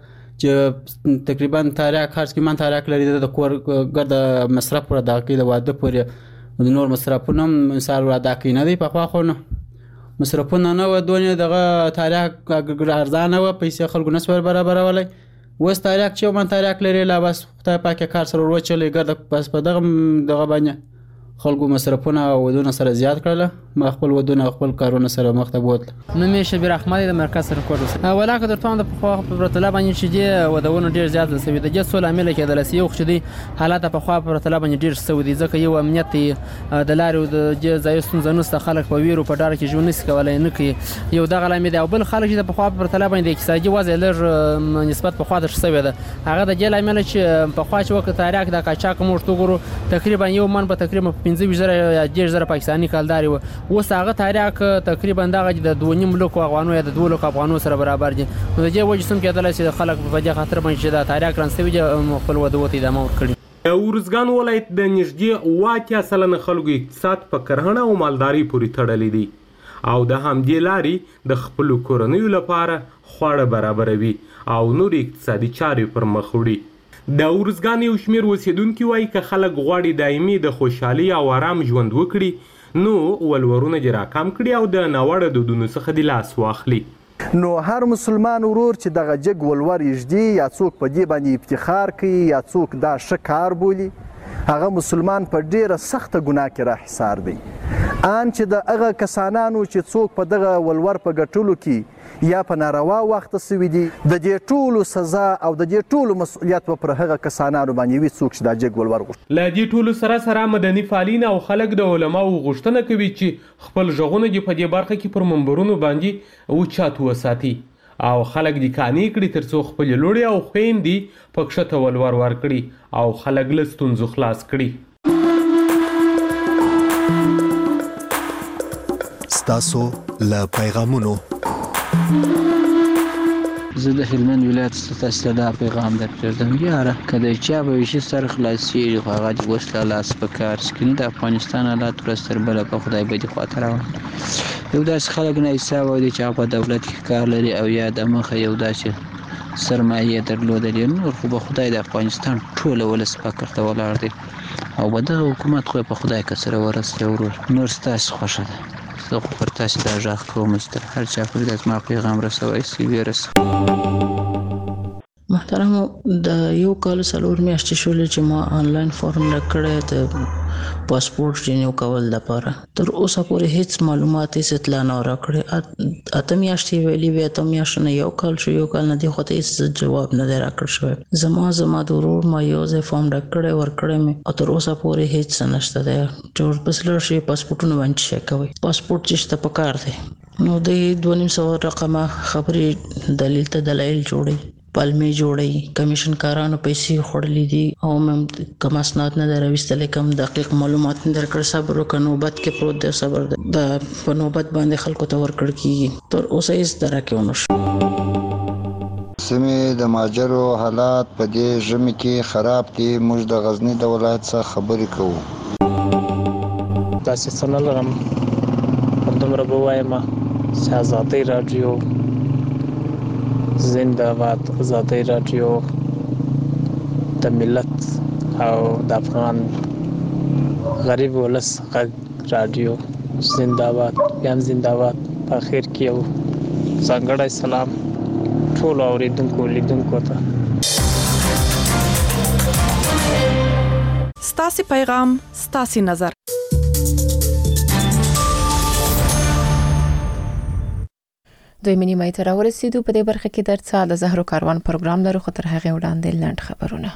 Speaker 4: چې تقریبا تاریخ هر څه من تاریخ لري، د کور ګرد مصرف پوره ادا کوي، د واده پورې د نور مصرفونه هم مثال ادا کوي نه دی. پخوا خو نه مصرفونه نه وه، دونې دغه تاریخ ارزانه وه، پیسې خلکو نه سوه برابرولی. اوس تاریخ چې یو من تاریخ لري، لا بس خدای پاک کار سره ور وچلی ګرده، بس په دغه دغه باندې خلکو مصرفونه او ودونه سره زیات کړله. ما خپل ودونه خپل کارونه سره مخ ته بوتله.
Speaker 2: نوم یې شبیر احمد د مرکز ترینکوټ اوسېدونکی. ولاکه درته وایم د پخوا په پرتله باندې چې دې ودونه ډېر زیات سوي، د دې څو لامله کېدلی سي. یو خو چې دی حالات پخوا په پرتله باندې ډېر سوي دي، ځکه یو امنیت دی، د لارې د دې ځایو ستونزه نشته، خلک په ویرو په ډاره کې ژوند نشي کولی، نه کوي. یو دغه لامل دی. او بل خلک چې د پخوا په پرتله باندې د اقتصادي وضع لږ نسبت پخوا ته ښه سوې ده، هغه د دې لامله چې پخوا چې وخت تاریخ د قاچاق موږ وګورو، تقریبا یو من په تقریبا پنځه ویشت زره یا دېرش زره پاکستاني کالداري وه. اوس هغه تاریخ تقریبا دغه د دوه نیم لکو افغانو یا د دوه لکو افغانو سره برابر دي. نو د دې وجې څوم کېدلی چې خلک په دې خاطر باندې چې دا تاریخ ګران سوي دي خپل ودو ته ادامه ورکړي.
Speaker 26: د ارزګان ولایت د نږدې اووه اتیا سلنه خلکو اقتصاد په کرهڼه او مالدارۍ پورې تړلی دی او د همدې لارې د خپلو کورنیو لپاره خواړه برابروي او نور اقتصادي چارې پر مخ وړي. د ارزګان یو شمېر اوسېدونکي وایي که خلک غواړي دایمي د خوشحالي او آرام ژوند وکړي، نو ولورونه دې راکم کړي او د ناوړه دودونو څخه دې لاس واخلي.
Speaker 6: نو هر مسلمان ورور چې دغه جګ ولور یږدي یا څوک په دې باندې افتخار کوي یا څوک دا ښه کار بولي، هغه مسلمان په ډیره سخته ګناه کې راحصار دی. ان چې د هغه کسانانو چې څوک په دغه ولور په ګټلو کې یا په ناروا وخت سوي دي، د دې ټولو سزا او د دې ټولو مسؤلیت به پر هغه کسانانو باندې وي څوک چې دا جګ ولور غوښتي.
Speaker 26: له دې ټولو سره سره مدني فعالین او خلک د علماو غوښتنه کوي چې خپل غږونه دې په دې برخه کې پر منبرونو باندې اوچات وساتي او خلک دې قانع کړي تر څو خپل لوړې او خویندې په کښته ولور ورکړي او خلک له ستونزو خلاص کړي.
Speaker 13: ستاسو له پیغامونو
Speaker 7: زه د هلمند ولایت ستاسو ته دا پیغام درپرېږدم. یاره که د چا به ویشي سر خلاصېږي خو هغه دې اوس له لاس په کار سکي. د افغانستان حالات ورځ تر بله په خدای بدي خواته روان. یو داسې خلک ناحسابه دي چې هغه په دولت کې کار لري او یا د مخه یو داسې سرمایې درلودلې، نور خو به خدای د افغانستان ټوله ولس فقر ته ولاړ دی او به دغه حکومت خو په خدای که سره ورسوي ورور. نور ستاسې خوښه ده. زه خو پر تاسې دا غږ کوم چې تر هر چا پورې د زما پیغام رسوی سي ویې رسوي.
Speaker 8: محترمو، د یو کال څلور میاشتې شولې چې ما آنلاین فارم راکړی د پاسپورټ رینیو کول لپاره. تر اوسه پورې هیڅ معلومات هیڅ اطلاع نه راکړې. اته میاشتې ویلې وې، اته میاشتې نه یو کال شو، یو کال نه دې خو ته هیڅ جواب نه دی راکړل شوی. زما زما د ورور ما یو ځای فارم راکړی ورکړی مې او تر اوسه پورې هیڅ څه نشته دی چې ورپسې لاړ شي پاسپورټونه باندې شی کوئ. پاسپورټ چې شته په کار دی، نو د دوه نیم سوه رقمه خبرې دلیل ته دلایل جوړوي، پلمې جوړوي، کمیشن کارانو پیسې خوړلې دي او مې کوم اسناد نه در راویستلی، کوم دقیق معلومات نه درکړ. صبر وکړه، نوبت کې پروت دی، صبر دی. د په نوبت باندې خلکو ته ورکړل کېږي. تر اوسه هېڅ درکې ونه شو.
Speaker 9: سیمې د مهاجرو حالات په دې ژمي کې خراب دي. موږ د غزني د ولایت څخه خبرې کوو.
Speaker 27: داسې څه نه لرم، همدومره به وایم چې ازادۍ راډیو زنده باد، ازادۍ راډیو د ملت او د افغان غریب ولس غږ رادیو زنده‌باد بیا زنده‌باد. په اخر کې یو ځانګړی سلام ټول اوریدونکو لیدونکو ته.
Speaker 5: ستاسو پیغام ستاسو نظر.
Speaker 1: دوی منی مې تر ورسېدو په دې برخه کې درڅا د زهرو کاروان پروګرام لرو خو تر هغه وړاندې لنډ خبرونه.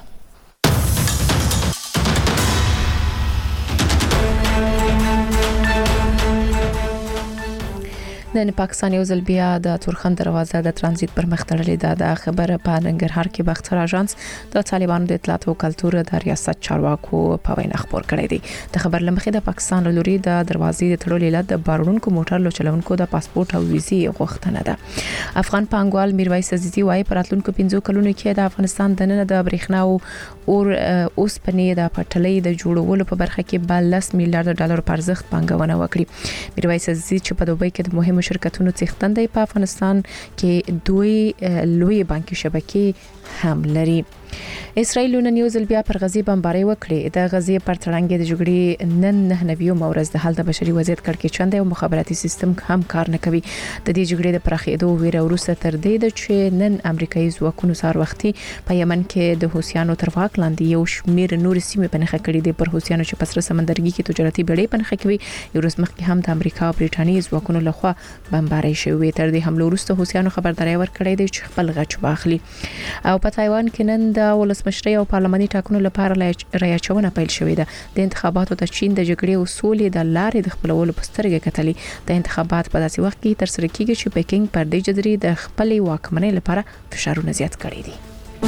Speaker 1: نن پاکستان یو ځل بیا د تورخم دروازه د ترانزیت پر مخ تړلې ده. د خبره په ننګرهار کې باختر اژانس د طالبانو د اطلاعات او کلتور د ریاست چارواکو په وینا خبر کړی دی. د خبر لمخې د پاکستان لوري د دروازې د تړلو علت د بارونکو موټر لو چلونکو د پاسپورت او ویزې غوښتنه ده. افغان پانګوال میرویس عزیزي وايي پراتلونکو پنځو کلونو کې د افغانستان د نن د برېښنا او اوس پنې د پټلۍ د جوړولو په برخه کې بلس میلیارډ ډالر په ارزښت پانګونه وکړي. میرویس عزیزي چې په دوبۍ کې د مهمو شرکتونو څښتن دی په افغانستان کې دوی لوی بانکي شبکې هم لري. اسرائیل نن یو ځل بیا پر غزې بمباري وکړي. د غزې پر تړنګ د جګړې نن نه نویو مورز د حالت بشري وضعیت کړکېچند او مخابراتي سیستم هم کار نه کوي. د دې جګړې د پراخېدو ویره وروسته تر دې چې نن امریکایي ځواکونو سار وختي په یمن کې د حوثیانو تر واک لاندې یو شمېر نور سیمې په نخښه کړې دي. پر حوثیانو چې په سره سمندرګي کې تجارتي بیړۍ په نخښه کوي یو ورځ مخکې هم د امریکا او برېټانیا ځواکونو لخوا بمباري شوې. تر دې حمله وروسته حوثیانو خبرداري ورکړې ده چې خپل غچ واخلي. او په تایوان کې نن د ولسمشرۍ او پارلماني ټاکنو لپاره ریاچونه پیل شوې ده. د انتخاباتو ته چین د جګړې او سولې د لارې د خپلولو په سترګه کتلې. د انتخابات په داسې وخت کې تر سره کیږي چې پکینګ پر دې جذري د خپلې واکمنۍ لپاره فشارونه زیات کړي دي.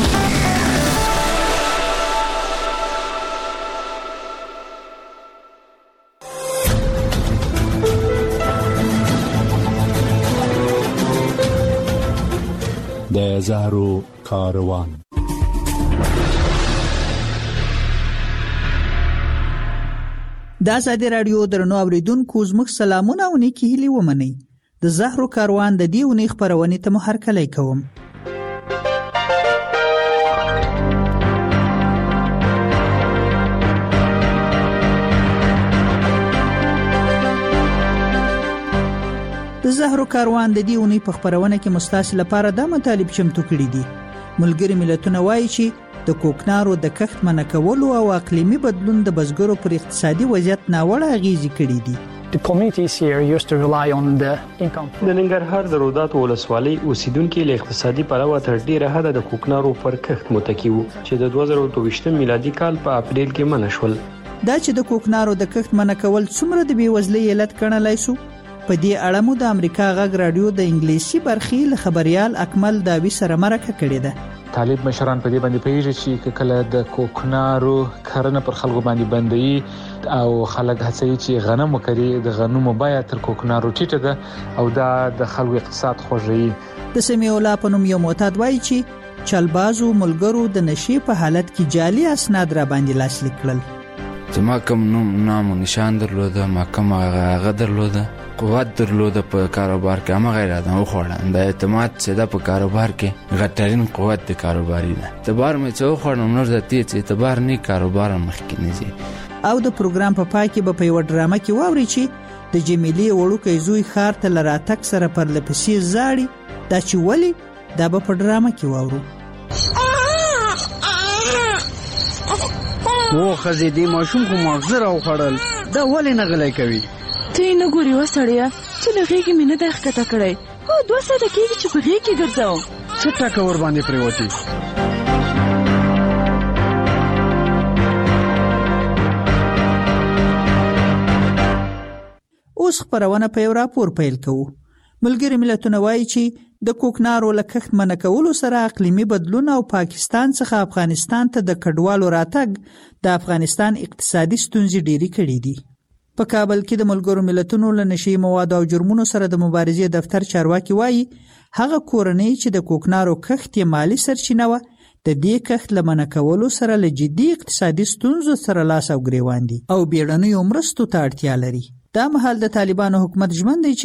Speaker 10: د زهرو کاروان.
Speaker 11: د آزادی رادیو درنو اوریدونکو زموږ سلامونه او نیکی هیلې ومنئ. د زهرو کاروان د دې اونۍ خبرونه ته مو هرکلی کوم. د زهرو کاروان د دې اونۍ په خبرونه کې مستاسل لپاره د مطالب چمتو کړي دي. ملګری ملتونه وایي چې د کوکنارو د کښت منع کولو او اقلیمي بدلون د بزګرو پر اقتصادي وضعیت ناوړه اغیزې کړي دي.
Speaker 12: The communities here used to rely on the income.
Speaker 15: د ننګرهار د روداتو ولسوالۍ اوسیدونکو له اقتصادي پلوه تر ډیره حده د کوکنارو پر کښت متکی وو چې د دوه زره دوه ویشت میلادي کال په اپریل کې منع شول.
Speaker 11: دا چې د کوکنارو د کښت منع کول څومره د بیوزلۍ علت ګڼلای شو، په دې اړه مو د امریکا غږ رادیو د انګلیسي برخې له خبريال اکمل داوی سره مرکه کړې ده.
Speaker 16: طالب مشران په دې باندې پیږي چې کله د کوکنارو کرنه پر خلکو باندې بندي او خلک هڅوي چې غنم وکړي، د غنمو بیه تر کوکنارو ټیټه ده او دا د خلکو اقتصاد خوږوي.
Speaker 11: د سمیع الله په نوم یو معتاد وایي چې چلبازو ملګرو د نشي په حالت کې جعلي اسناد را باندې لاسلیک کړل.
Speaker 17: چې ما کوم نوم نام او نشان درلوده، ما کوم هغه درلوده، قوت درلوده په کاروبار کې، هم غیر ادم خوړل د اعتماد چې د په کاروبار کې غټرین قوت د کاروباري ده. اعتبار مې چې خوړم نور د تیز اعتبار نه کاروبار مخکې نه ځي.
Speaker 11: او د پروګرام په پای کې به په یو ډرامه کې واوري چې د جمیلې وړوکی زوی خار ته لراتک سره پر لپسې زاړي. دا چې ولی دا به په ډرامه کې واورو.
Speaker 28: او خزې دې ماشوم خو مغزه راوخړل، دا ولې نه غلی کوي؟
Speaker 29: ته یې نه ګورې وسړیه چې له غېږې مې نه دی ښکته کړی. هو دوه ساعته کېږي چې په غېږ کې ګرځوم.
Speaker 28: څه ټکه ور باندې پرېوتې؟
Speaker 11: اوس خبرونه په یو راپور پیل کوو. ملګری ملتونه وایي چې د کوکنارو له کښت منع کولو سره اقلیمي بدلون او پاکستان څخه افغانستان ته د کډوالو راتګ د افغانستان اقتصادي ستونزې ډېرې کړې دي. په کابل کې د ملګرو ملتونو له نشي موادو او جرمونو سره د مبارزې دفتر چارواکي وایي هغه کورنۍ چې د کوکنارو کښت یې مالی سرچینه وه د دې کښت له منع کولو سره له جدي اقتصادي ستونزو سره لاس او ګریوان دي او بیړنیو مرستو ته اړتیا لري. دا مهال د طالبانو حکومت ژمن دی چې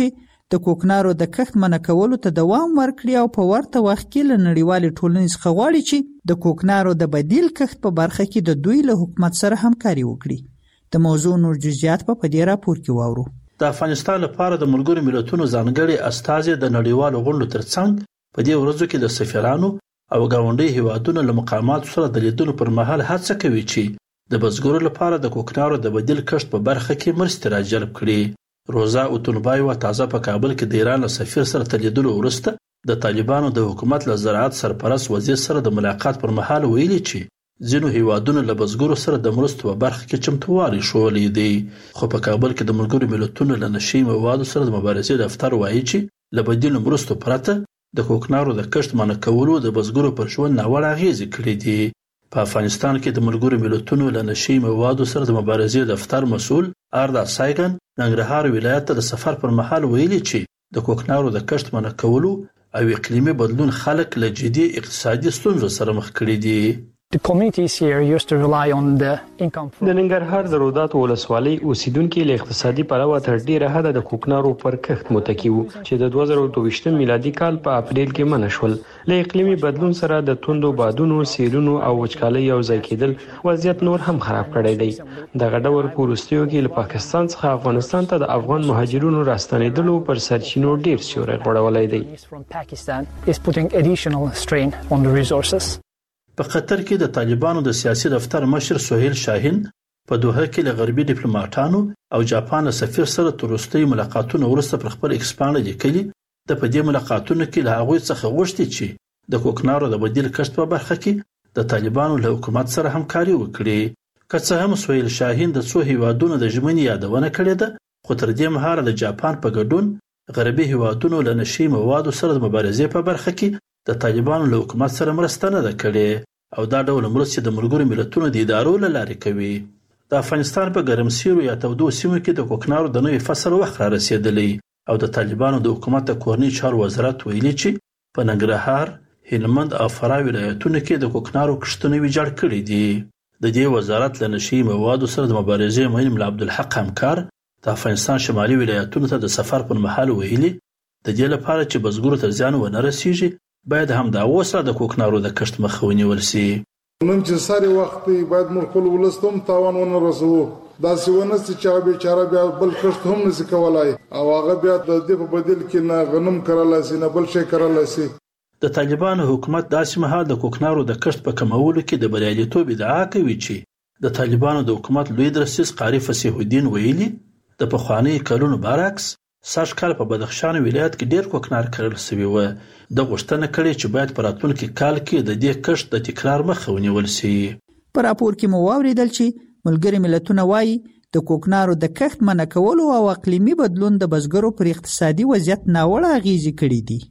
Speaker 11: د کوکنارو د کښت منع کولو ته دوام ورکړي او په ورته وخت کې له نړیوالې ټولنې څخه غواړي چې د کوکنارو د بدیل کښت په برخه کې د دوی له حکومت سره همکاري وکړي. د موضوع نور جزئیات په دې راپور کې واورو.
Speaker 3: د افغانستان لپاره د ملګرو ملتونو ځانګړي استازي د نړیوالو غونډو ترڅنګ په دې ورځو کې د سفیرانو او ګاونډي هیوادونو له مقاماتو سره د لیدلو پر مهال هڅه کوي چې د بزګرو لپاره د کوکنارو د بدیل کښت په برخه کې مرستې راجلب کړي. روزا اوتونبایوا تازه په کابل کې د ایران له سفیر سره تلیدلو وروسته د طالبانو د حکومت له زراعت سرپرست وزیر سره د ملاقات پر مهال ویلي چې ځینو هیوادونو له بزګرو سره د مرستو په برخه کې چمتووالی ښوولی دی. خو په کابل کې د ملګرو ملتونو له نشي موادو سره د مبارزې دفتر وایي چې له بدیلو مرستو پرته د کوکنارو د کښت منع کولو د بزګرو پر ژوند ناوړه اغېزې کړې دي. په افغانستان کې د ملګرو ملتونو له نشي موادو سره د مبارزې دفتر مسؤل آردا سایګن ننګرهار ولایت ته د سفر پر مهال ویلي چې د کوکنارو د کښت منع کولو او اقلیمي بدلون خلک له جدي اقتصادي ستونزو سره مخ کړي دي.
Speaker 12: The communities here used to rely on the income from
Speaker 15: د ننګرهار د رودات ولسوالۍ اوسیدونکو له اقتصادي پلوه تر ډیره حده د کوکنارو پر کښت متکی وو چې د دوه زره دوه ویشت میلادي کال په اپریل کې منع شول. له اقلیمي بدلون سره د توندو بادونو، سیلونو او وچکالۍ یو ځای کېدل وضعیت نور هم خراب کړی دی. دغه ډول په وروستیو کې له پاکستان څخه افغانستان ته د افغان مهاجرونو راستنېدلو پر سرچینو ډیر سیوری غوړولی دی.
Speaker 12: from Pakistan is putting additional strain on the resources.
Speaker 3: په قطر کې د طالبانو د سیاسي دفتر مشر سهیل شاهین په دوحه کې له غربي ډیپلوماټانو او جاپان سفیر سره تر وروستي ملاقاتونو وروسته پر خپل ایکسپانډ لیکلي د په دې ملاقاتونو کې له هغوی څخه غوښتي چې د کوکنارو د بدیل کښت په برخه کې د طالبانو له حکومت سره همکاري وکړي. که څه هم سهیل شاهین د څو هیوادونو د ژمنې یادونه کړې ده، خو تر دې مهاله د جاپان په ګډون غربي هیوادونو له نشي موادو سره د مبارزې په برخه کې د طالبانو له حکومت سره مرسته نه ده کړې او دا ډول مرستې د ملګرو ملتونو د ادارو له لارې کوي. د افغانستان په ګرمسیرو یا تودو سیمو کې د کوکنارو د نوي فصل وخت را رسېدلی او د طالبانو د حکومت د کورني چارو وزارت ویلي چې په ننګرهار، هلمند او فراه ولایتونو کې د کوکنارو کښتونه ویجاړ کړي دي. د دې وزارت له نشي موادو سره د مبارزې مهم ملا عبدالحق همکار د افغانستان شمالي ولایتونو ته د سفر پر مهال ویلي د دې لپاره چې بزګرو ته زیان ونه رسیږي باید هم دا اوسه د کوکنارو د کښت مخه ونیول شي.
Speaker 14: نن چې ساري وخت باید موږ خپل ولس ته هم تاوان ونه رسوو. داسې ونه سي چې هغه بیچاره بیا بل کښت هم نشي کولای او هغه بیا د دې په بدل کې نه غنم کرلای شي نه بل شی کرلای شي.
Speaker 3: د طالبانو حکومت داسې مهال د کوکنارو د کښت په کمولو کې د بریالیتوب ادعا کوي چې د طالبانو د حکومت لوی درسیز قاری فصیح الدین ویلي د پخواني کلونو برعکس سږ کال په بدخشان ولایت کې ډیر کوکنار کرل شوی و. د غوښتنه کړې چې باید په راتلونکي کال کې د دې کښت د تکرار مخه ونیول شي.
Speaker 11: په راپور کې مو واوریدل چې ملګري ملتونه وایي د کوکنارو د کښت منع کولو او اقلیمي بدلون د بزګرو پر اقتصادي وضعیت ناوړه اغیزې کړې دي.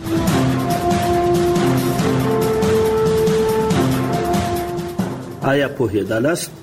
Speaker 3: آیا پوهېدلاست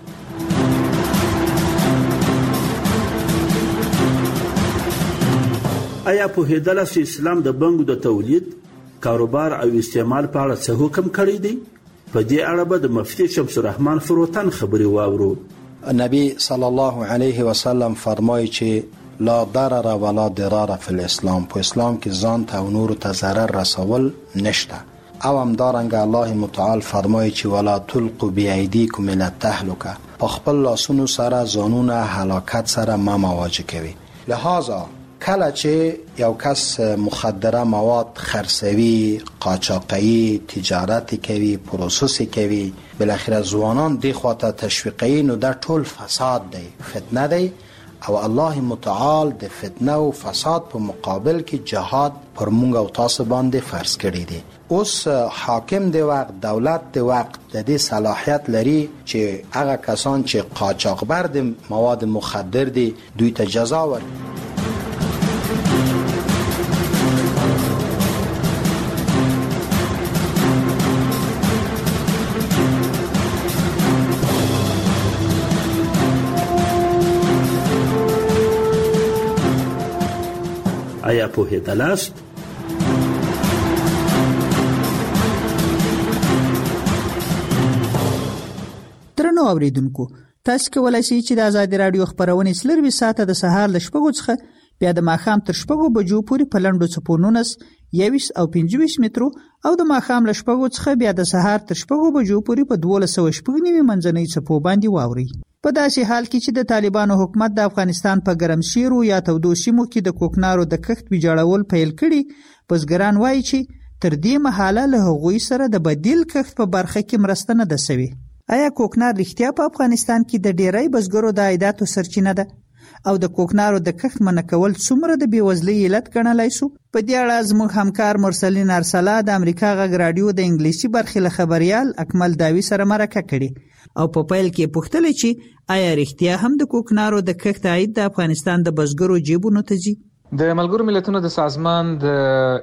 Speaker 3: آیا پوهېدلاست چې اسلام د بنګو د تولید، کاروبار او استعمال په اړه څه حکم کړی دی؟ په دې اړه به د مفتی شمس الرحمن فروتن خبرې واورو.
Speaker 18: نبی صلی الله علیه و سلم فرمایي چې لا ضرر ولا ضرار فی الاسلام، په اسلام کې ځان ته او نورو ته ضرر رسول نشته. او همدارنګه الله متعال فرمایي چې ولا تلقوا بأیدیکم الی التهلکه، په خپل لاسونو سره ځانونه هلاکت سره ما مواجه کوي. لہذا کله چې یو کس مخدره مواد خرڅوي، قاچاقي، تجارت کوي، پروسس کوي، بالاخره ځوانان دی خواته تشویقي، نو دا ټول فساد دی، فتنه دی او الله متعال د فتنه او فساد په مقابل کې جهاد پر مونږ او تاسو باندې فرض کړی دی. اوس حاکم دی وقت، دولت دی وقت د دې صلاحیت لري چې هغه کسان چې قاچاقبر د مواد مخدر دي دوی ته جزا ورکړي.
Speaker 3: آیا پوهېدلاست؟
Speaker 11: درنو اوریدونکو، تاسو کولای شئ چې د آزادي رادیو خبرونه سلروي ساعته د سهار ل شپږو څخه بیا د ماښام تر شپږو بجو پورې په لنډو څپو نولس، یویس او پنځه ویشت مترو او د ماښام له شپږو څخه بیا د سهار تر شپږو بجو پورې په دولس سوه شپږ نیمې منځنۍ څپو باندې واوري. په داسې حال کې چې د طالبانو حکومت د افغانستان په ګرمسیرو یا تودو سیمو کې د کوکنارو د کښت ویجاړول پیل کړي، بزګران وایي چې تر دې مهاله له هغوی سره د بدیل کښت په برخه کې مرسته نه ده سوې. آیا کوکنار رښتیا په افغانستان کې د ډیری بزګرو د عایداتو سرچینه ده؟ او د کوکنارو د کښت منع کول څومره د بېوزلۍ علت ګڼلی سو؟ په دې اړه زموږ همکار مرسلین ارسلا د امریکا غږ راډیو د انګلیسي برخې له خبریال اکمل داوی سره مرکه کړې او په پیل کې پوښتلې چې آیا رښتیا هم د کوکنارو د کښت عاید د افغانستان د بزګرو جیبونو ته ځي؟
Speaker 16: د ملګرو ملتونو د سازمان د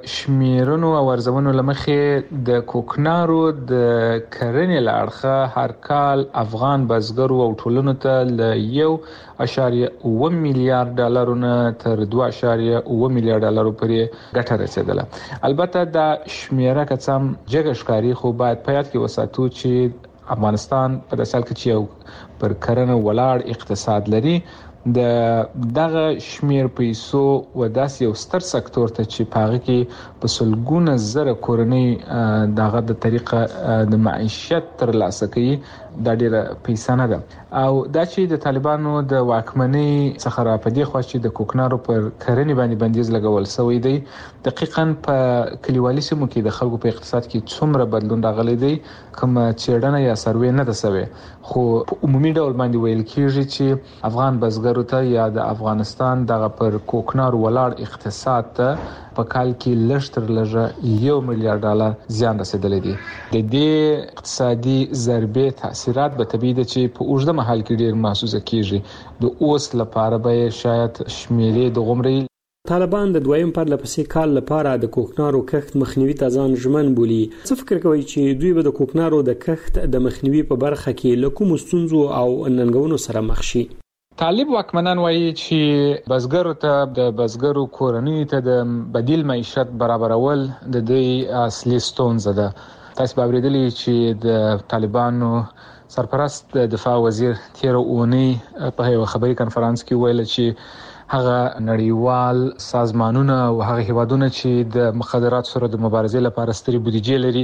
Speaker 16: شمیرنو او ارزونو لمخې د کوکنارو د کرنې له اړخه هر کال افغان بزګرو او ټولنو ته له یو اشاریه اوه میلیارډ ډالرونه تر دوه اشاریه اوه میلیارډ ډالرو پورې ګټه رسیدله. البته دا شمیره که څه هم جګه ښکاري، خو باید په یاد کې وساتو چې افغانستان په داسې حال کې چې یو پر کرنه ولاړ اقتصاد لري، د دغه شمیر پیسو و داسې یو ستر سکتور ته چې په هغه کې په سلګونه زره کورنۍ دغه د طریقه د معیشت ترلاسه کوي، دا ډیره پیسه نه ده. او دا چې د طالبانو د واکمنۍ څخه را پدې خوا چې د کوکنارو پر کرنې باندې بندیز لګول شوی دی، دقیقاً په کلیوالي سیمو کې د خلکو په اقتصاد کې څومره بدلون راغلی دی کوم چیرډنه یا سروې نه ده شوی. خو په عمومي ډول باندې ویل کیږي چې افغان بزګرو ته یا د افغانستان دغه پر کوکنارو ولاړ اقتصاد ته په کال کې لږ تر لږه یو میلیارډ ډالر زیان رسیدلی دی. د دې اقتصادي ضربې تاثیرات به طبیعي ده چې په اوږده مهال کې ډیر محسوسه کیږي. د اوس لپاره به شاید شمیرې د غومري
Speaker 15: طالبان د دویم پرلپسې کال لپاره د کوکنارو کښت مخنیوي ته ځان ژمن بولي. څه فکر کوي چې دوی به د کوکنارو د کښت د مخنیوي په برخه کې له کومو ستونزو او ننګونو سره مخ شي؟
Speaker 16: طالب واکمنان وایي چې بزګرو ته د بزګرو کورنۍ ته د بدیل معیشت برابرول د دې اصلي ستونزه ده. تاسو به اوریدلی چې د طالبانو سرپرست د دفاع وزیر تیر اونۍ په یو خبري کانفرنس کې ویل چې هغه نړیوال سازمانونه او هغه هیوادونه چې د مخدرات سره د مبارزې لپاره ستري بودیجې لري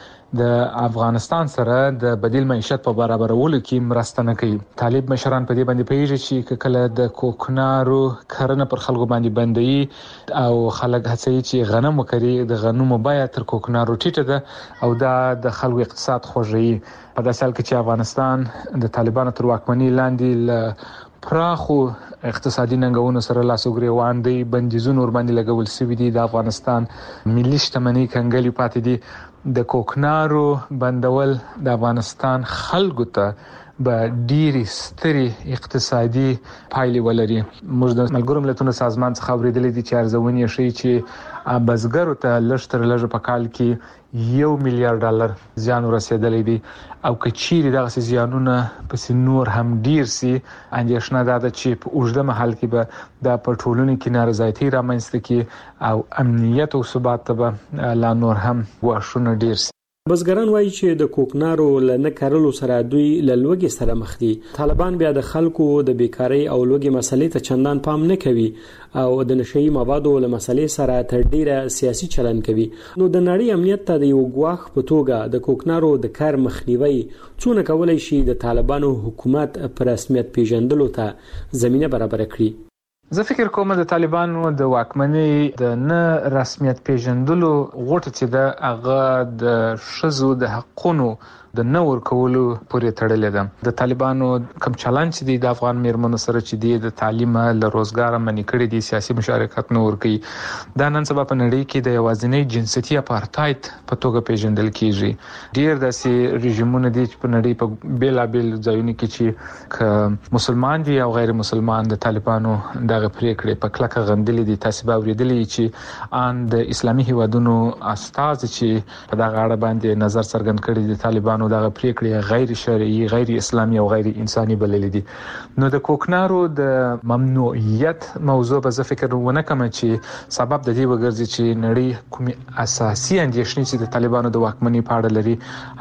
Speaker 16: د افغانستان سره د بدیل معیشت په برابرولو کې مرسته نه کوي. طالب مشران په دې باندې پیږي چې کله د کوکنارو کرنه پر خلکو باندې بندي او خلک هڅوي چې غنم وکړي، د غنمو بیه تر کوکنارو ټیټه ده او دا د خلکو اقتصاد خوږوي. په داسې حال کې چې افغانستان د طالبانو تر واکمنۍ لاندې له پراخو اقتصادي ننګونو سره لاس وګریوان دی، بندیزونه ور باندې لګول شوي دي، د افغانستان ملي شتمنۍ کنګلې پاتې دي. د کوکنارو بندول د افغانستان خلکو ته به ډېری ستري اقتصادي پایلې ولري. موږ د ملګرو ملتونو سازمان څخه اوریدلي دي چې ارزونې ښیي چې بزګرو ته لږ تر لږه په کال کې یو میلیارډ ډالر زیان ورسېدلی دی او که چیرې دغسې زیانونه پسې نور هم ډیر سي، اندېښنه دا ده چې په اوږده مهال کې به دا په ټولنو کې نارضایتي رامنځته کړي او امنیت او ثبات ته به لا نور هم ګواښونه ډیر سي.
Speaker 15: بزګران وایي چې د کوکنارو له نه کرلو سره دوی له لوږې سره مخ دي. طالبان بیا د خلکو د بیکارۍ او لوږې مسلې ته چندان پام نه کوي او د نشهیي موادو له مسلې سره تر ډیره سیاسي چلن کوي. نو د نړۍ امنیت ته د یو ګواښ په توګه د کوکنارو د کار مخنیوي څونه کولی شي د طالبانو حکومت په رسمیت پیژندلو ته زمینه برابر کړي؟
Speaker 16: زه فکر کوم د طالبانو د واکمنۍ د نه رسمیت پیژندلو غوټه چې د هغه د ښځو د حقونو د نه ورکولو پورې تړلې ده. د طالبانو کوم چلند چې دی د افغان میرمنو سره چې دی د تعلیم له روزګار منع کړي دي، سیاسي مشارکت نه ورکوي، دا نن سبا په نړۍ کې د یوازینۍ جنسیتي اپارتاید په توګه پیژندل کیږي. ډیر داسې رژیمونه دي چې په نړۍ په بیلابیل ځایونو کې چې که مسلمان دي او غیر مسلمان د طالبانو دغه پریکړې په کلکه غندلې دي. تاسو به اوریدلی چې ان د اسلامي هیوادونو استاد چې په دغه اړه باندې نظر څرګند کړی دي، طالبانو دغه پریکړې غیر شرعي، غیر اسلامي او غیر انساني بللې دي. نو د کوکنارو د ممنوعیت موضوع به زه فکر ونه کوم چې سبب د دې وګرځي چې نړۍ کومي اساسي اندېښنې چې د طالبانو د واکمنۍ په اړه لري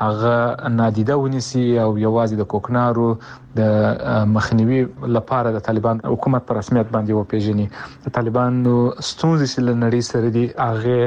Speaker 16: هغه نادیده ونیسي او یوازې د کوکنارو د مخنیوي لپاره د طالبان حکومت په رسمیت باندې باندې وپیژني. د طالبانو ستونزې چې له نړۍ سره دي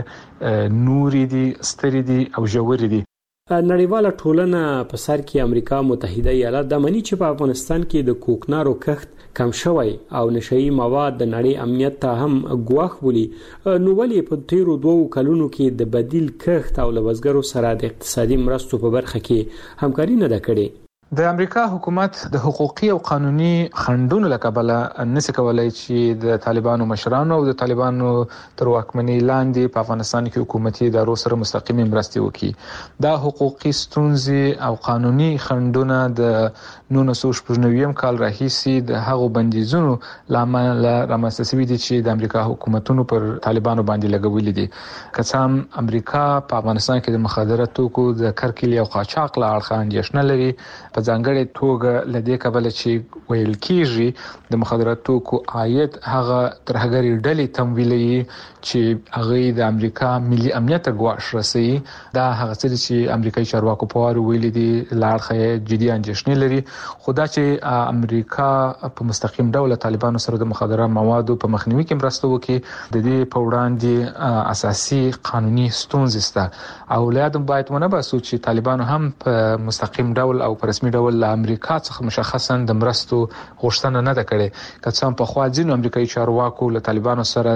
Speaker 16: هغه نوري دي، ستري دي او ژوري دي.
Speaker 15: نړیواله ټولنه په سر کې امریکا متحده ایالات د منی چې په افغانستان کې د کوکنارو کښت کم شوی او نشئی مواد د نړۍ امنیت ته هم ګواښ بولي، نو ولې په تیرو دوو کلونو کې د بدیل کښت او لوزګرو سره د اقتصادي مرستو په برخه کې همکاري نه ده کړې؟
Speaker 16: د امریکا حکومت د حقوقي او قانوني خنډونو لکبله نشي کولای چې د طالبانو مشرانو او د طالبانو تر واکمنۍ لاندې په افغانستان کې حکومتي ادارو سره مستقیم مرستې وکړي. دا حقوقي ستونزې او قانوني خنډونه د نولس سوه شپږ نوي کال راهیسې د هغو بندیزونو لامل رامنځته شوي دي چې د امریکا حکومتونو پر طالبانو باندې لګولي دي. که څه هم امریکا په افغانستان کې د مخدره توکو د کرکیلې او قاچاق له اړخه اندېښنه لري، په ځانګړې توګه لدې کبله چې ویل کېږي د مخدره توکو عاید هغه ترهګري ډلې تمویلوي چې هغه د امریکا ملي امنیت ته ګواښ رسوي. دا هغه څه چې امریکایي چارواکو په واره ویلي دي لاړخه جدي اندېښنې لري. خو دا چې امریکا په مستقیم ډول طالبانو سره د مخدره موادو په مخنیوي کې مرسته وکړي د دې په وړاندې اساسي قانوني ستونزې شته او لادم باید ونه باسو چې طالبانو هم په مستقیم ډول او په رسمي ډول له امریکا څخه مشخصا د مرستو غوښتنه نه ده کړې. که څه هم په خوا ځینو امریکایي چارواکو له طالبانو سره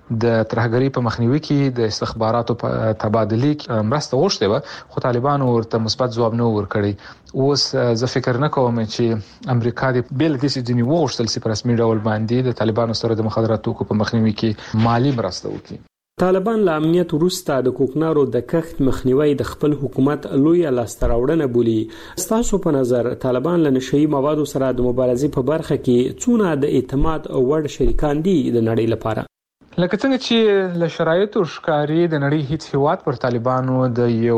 Speaker 16: د ترهګرۍ په مخنیوي کې د استخباراتو په تبادلې کې مرسته غوښتې وه، خو طالبانو ورته مثبت ځواب نه ورکړی. اوس زه فکر نه کوم چې امریکا د بیل د سیدنی وغوښتل چې په رسمي ډول باندې د طالبانو سره د مخدره توکو په مخنیوي کې مالی مرسته وکړي.
Speaker 15: طالبان له امنیت وروسته د کوکنارو د کښت مخنیوي د خپل حکومت لویه لاسته راوړنه بولي. ستاسو په نظر طالبان له نشئی موادو سره د مبارزې په برخه کې څونه د اعتماد وړ شریکان دي د نړۍ لپاره؟
Speaker 16: لکه څنګه چې له شرایطو ښکاري د نړۍ هیڅ هیواد پر طالبانو د یو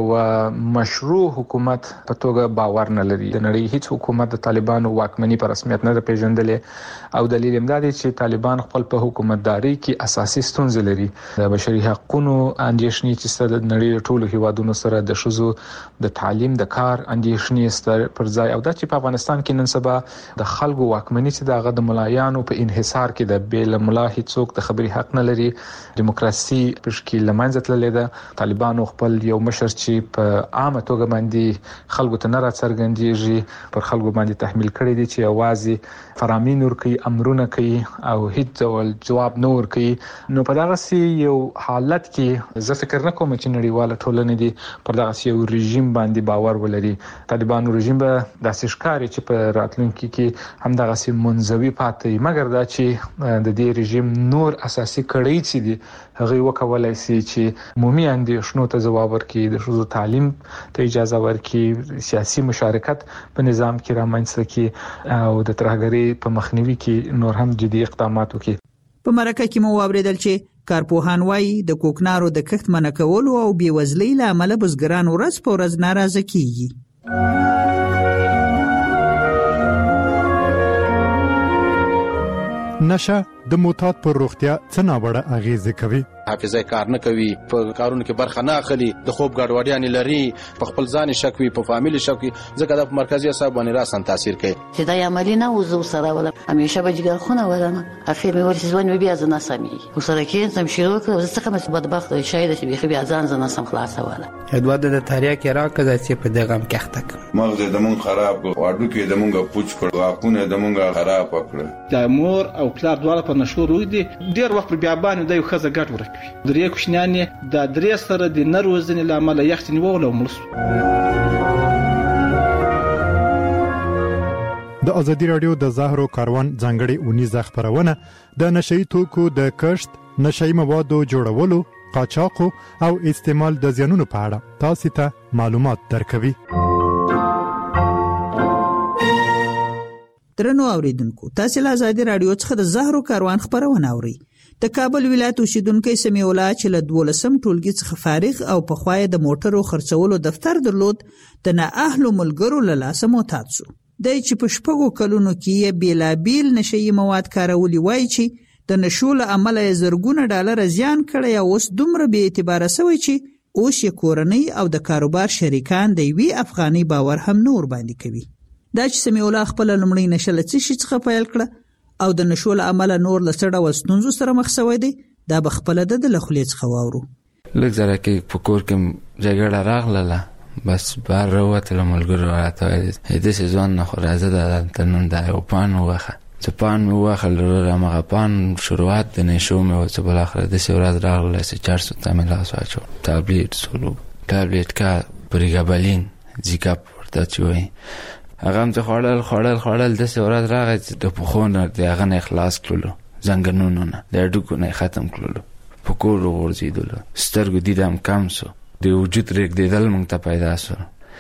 Speaker 16: مشروع حکومت په توګه باور نه لري. د نړۍ هیڅ حکومت د طالبانو واکمني په رسمیت نه پیژندلې او دلیل هم دا دی چې طالبان خپل په حکومتداري کې اساسي ستونزې لري. د بشري حقوقو اندېښنې چې د نړۍ ټولو هیوادونو سره د شذو د تعلیم د کار اندېښنې ستر پر ځای او دا چې په افغانستان کې نن سبا د خلکو واکمني چې دغه د ملایانو په انحصار کې د بیل ملا هیڅوک د خبري حق نه لري. دیموکراسي په شکل لمنځه تللې ده. طالبانو خپل یو مشر چې په عامه توګه باندې خلکو ته نه راڅرګندېږي پر خلکو باندې تحمیل کړی دي چې اوازې فرامین ورکوي، امرونه کوي او هیڅ ډول جواب نه ورکوي. نو په دغه یو حالت کې زه فکر نه کوم چې نړیواله ټولنه دي پر دغه یو رژیم باندې باور ولري. طالبانو رژیم به داسې ښکاري چې په راتلونکي کې هم دغه منځوي پاتې، مګر دا چې د دې رژیم نور اساسي کړی چې دي هغه وکولای شي چې عمومي اندېښنو ته ځواب ورکړي، د ښځو تعلیم ته اجازه ورکړي، سیاسي مشارکت په نظام کې رامنځته کړي او د ترهګرۍ په مخنیوي کې نور هم جدي اقدامات وکړي.
Speaker 11: په مرکه کې مو واوریدل چې کارپوهان وایي د کوکنارو د کښت منع کولو او بېوزلۍ له امله بزګران ورځ په ورځ ناراضه کیږي.
Speaker 10: نشه د معتاد پر روغتیا څه ناوړه اغیزه کوي؟
Speaker 2: حافظه کار نه کوي، په کارونو کې برخه نه اخلي، د خوب ګډوډیاں لري، په خپل ځان شک وي، په فامیل شک وي، ځکه د مرکزی اعصاب باندې راسن تاثیر کوي.
Speaker 4: چې دا عملی نه وزو سره ولا همیشه به جګر خونه ولنه اخر مې ورته ځوان بیا ځنه سمي وسره کې سم شروع کړ څه کوم څه بدبخت شاید چې بیا ځان ځنه سم خلاص ولا
Speaker 19: ادواد د تاریخ کې راکړه چې په دغه مکحتک
Speaker 20: مغز د مون خراب کو واډو کې د مونږه پوچ کړ واقونه د مونږه خراب کړ.
Speaker 21: د مور او پلار دواړه په نشو روي دي ډیر وخت بیا باندې د یو خزه ګټ ورکوي. درې کوښنانې د درې سره د نروزنې لامل یختنی وول او ملس.
Speaker 10: د ازادي رادیو د زهرو کاروان ځانګړي اونیزه خبرونه د نشئی توکو د کښت، نشئی موادو جوړولو، قاچاقو او استعمال د زیانونو په اړه تاسو ته معلومات درکوي.
Speaker 11: درنو اوریدونکو، تاسو له ازادي رادیو څخه د زهرو کاروان خبرونه اورئ. د کابل ولایت اوسیدونکو سمیع الله چې له دولسم ټولګي څخه فارغ او په خوای د موټرو خرڅولو دفتر درلود، د نه اهلو ملګرو له لاسه معتاد شو. د چې په شپږو کلونو کې بیلابیل نشئی مواد کارولي، وایي چې د نشو له امله یې زرګونه ډالر زیان کړی او اوس دومره بې اعتباره شوی چې اوس یې کورنۍ او د کاروبار شریکان د یوې افغانۍ باور هم نه ورباندې کوي. دا چې سمیع الله خپله لومړۍ نشه له څه شي څخه پیل کړه او د نشو له امله نور له څه ډول ستونزو سره مخ شوی دی، دا به خپله د ده له خولې څخه واورو.
Speaker 17: لږ ځله کې په کور کې جګړه راغله، بس بهر راووتله، ملګرو راته ویل داسې ځوان نه خو راځه دا نن دا یو پان ووخه. چې پان مې ووخل وروره، همغه پان شروعات د نشو مې و چې بالاخره داسې ورځ راغله چې چار سو ته مې لاس واچو. تابلیټ سولو تابلیټ کا پریګابلین زیکاپ ورته چې وایي، هغه هم چې خوړل خوړل خوړل داسې ورځ راغی چې د پښو نه د هغه نه خلاص کړلو، زنګنونو نه د هډوکو نه ختم کړلو، په کور وغورځېدلو، سترګو دید هم کم سو، د وجود رېږدېدل موږ ته پیدا سو.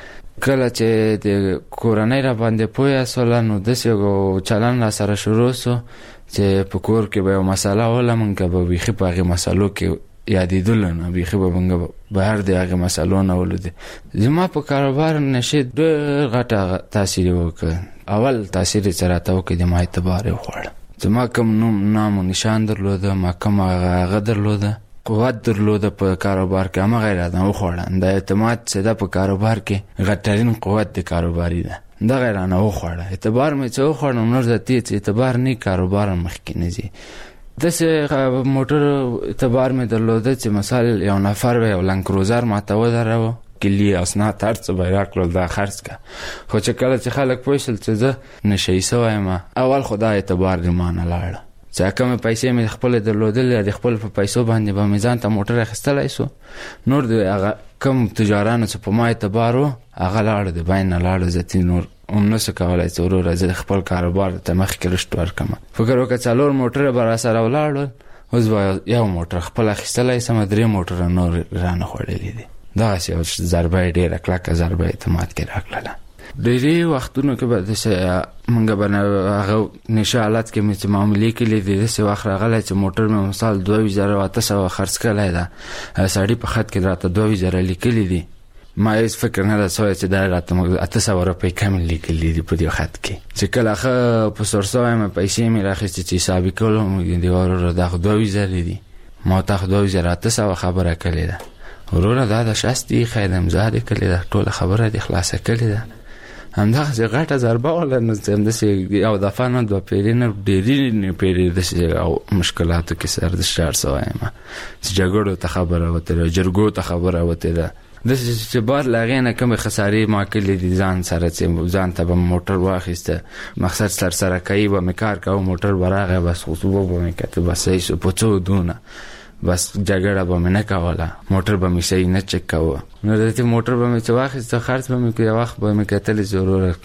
Speaker 17: کله چې د کورنۍ را باندې پوه سوله نو داسې یو چلن را سره شروع سو چې په کور کې به یو مسله وله، موږ به بیخي په هغې مسلو کې یادېدلو نه، بیخي به موږ بهر د هغې مسلو نه ولودې. زما په کاروبار نشې ډېر غټه تاثیر یې وکړ. اول تاثیر یې چې راته وکړ د ما اعتبار یې وخوړه. چې ما کوم نوم نام و نشان درلوده، ما کوم هغه درلوده، قوت درلوده په کاروبار کې، همغه یې رانه وخوړه. د اعتماد چې ده په کاروبار کې غټرین قوت د کاروباري ده، دغه یې رانه وخوړه. اعتبار مې چې وخوړه نور ذاتي چې اعتبار نه کاروبار مخکې نه ځي. داسې موټر اعتبار مې درلوده چې مثال یو نفر به یو لنکروزر ماته ودروه، کلي اسناد هر څه به یې راکړل، دا خرڅ کړه. خو چې کله چې خلک پوه شول چې زه نشه یي سوی یم، اول خو دا اعتبار د ما نه لاړه. چې کومې پیسې مې خپلې درلودلې، د خپل په پیسو باندې به مې ځان ته موټر اخیستلی سو. نور د هغه کوم تجارانو چې په ما اعتبار و هغه لاړه، د بین نه لاړه، ذاتي نور هم نسو کولی چې وروره زه د خپل کاروبار ته مخکې رشد ورکړم. فکر وکړه څلور موټره به راسره ولاړل، اوس به یو موټر خپل اخیستلی سمه، درې موټره نور رانه خوړلي دي. دغسې یو ضربه یې ډېره کلکه ضربه اعتماد کې راکړله. ډېرې وختونو کې به داسې موږ به هغه نشه حالت کې مې چې معاملې کړي دي، داسې وخت راغلی چې موټر مې مثال دوه ویشت زره اته سوه خرڅ کړی ده، سړي په خط کې راته دوه ویشت زره لیکلي دي. ما هیڅ فکر نه ده سوی چې دا راته اته سوه روپۍ کم لیکلي دي په دې خط کې. چې کله ښه په سور سوی مې پیسې مې راخیستې چې حسابي کړلو، د وروره دا خو دوه ویشت زره دي، ما ته خو دوه ویشت زره اته سوه خبره کړې ده. وروره دا د شست ایښی ده، امضا دې کړې ده، ټوله خبره دې خلاصه کړې ده. همدغسې غټه ضربه وله، نو همداسې یو دفعه نه دوه پیرې نه ډېرې پیرې داسې او مشکلاتو کې سر د شار سوی یم، چې جګړو ته خبره وتې ده، جرګو ته خبره وتې ده. داسې چې بار له هغې نه کومې خسارې ما کړلې دي ځان سره، چې ځان ته به موټر واخیسته، مقصد سرسره کوي به مې کار کوه، موټر به راغی، بس خصوبه به مې کته، بس صحیح شو په څو دونه، بس جګړه به مې نه کوله، موټر به مې صحیح نه چک کوه. نو داسې موټر به مې چې واخیسته، خرڅ به مې کړ، یو وخت به مې کتلې چې وروره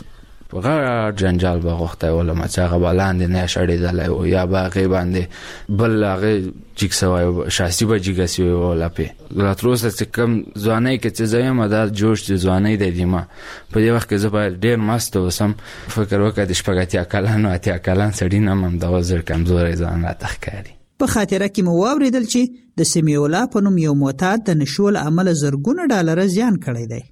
Speaker 17: غټ جنجال به غوښتی ولم، چې هغه به لاندې نه شړېدلی و، یا به هغې باندې بل هغې جګ سوی و، شاسي به جګه سوې و لپې. لا تر اوسه چې کوم ځوانۍ کې چې زه یم، دا جوش چې ځوانۍ دی د ما په دې وخت کې زه باید ډېر مست اوسم. فکر وکړه د شپږ اتیا کلن و اتیا کلن سړي نه م همدغه زر کمزوری ځان راته ښکاري.
Speaker 11: په خاطره کې مو واورېدل چې د سمیولا په نوم یو معتاد د نشو له امله زرګونه ډالره زیان کړی دی.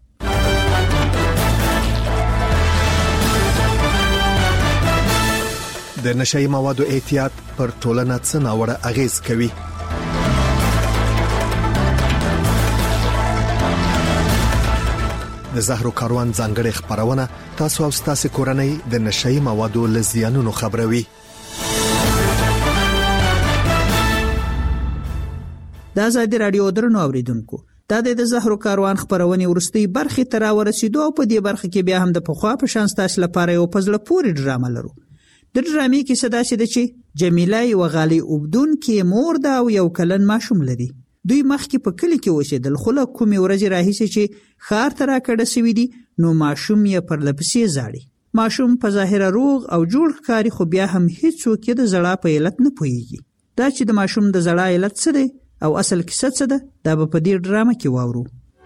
Speaker 6: د نشئی موادو احتیاط پر ټولنه څه ناوړه اغیز کوي؟ د زهرو کاروان ځانګړې خبرونه تاسو او تاسو کورنۍ د نشئی موادو له زیانونو خبروي.
Speaker 11: د ازادي رادیو درنو اوریدونکو، دا د زهرو کاروان خبرونه ورستي برخه تر ورسېدو، او په دې برخه کې بیا هم د پخوا په شان تاسو لپاره یو پزله پوری ډرامه لرو. د ډرامې کې صدا شي د چې جمیله یو غالي وبدون کې مور دا او یو کلن ماشوم لري. دوی مخکې په کلی کې اوسېدل، خو له کومې ورځې راهیسې چې ښار ته راکړه سوي دي، نو ماشوم یې پرله پسې زاړي. ماشوم په ظاهره روغ او جوړ ښکاري، خو بیا هم هیڅوک یې د زړه په علت نه پوهیږي. دا چې د ماشوم د زړه علت څه دی او اصل کیسه څه ده، دا به په دې ډرامه کې واورو.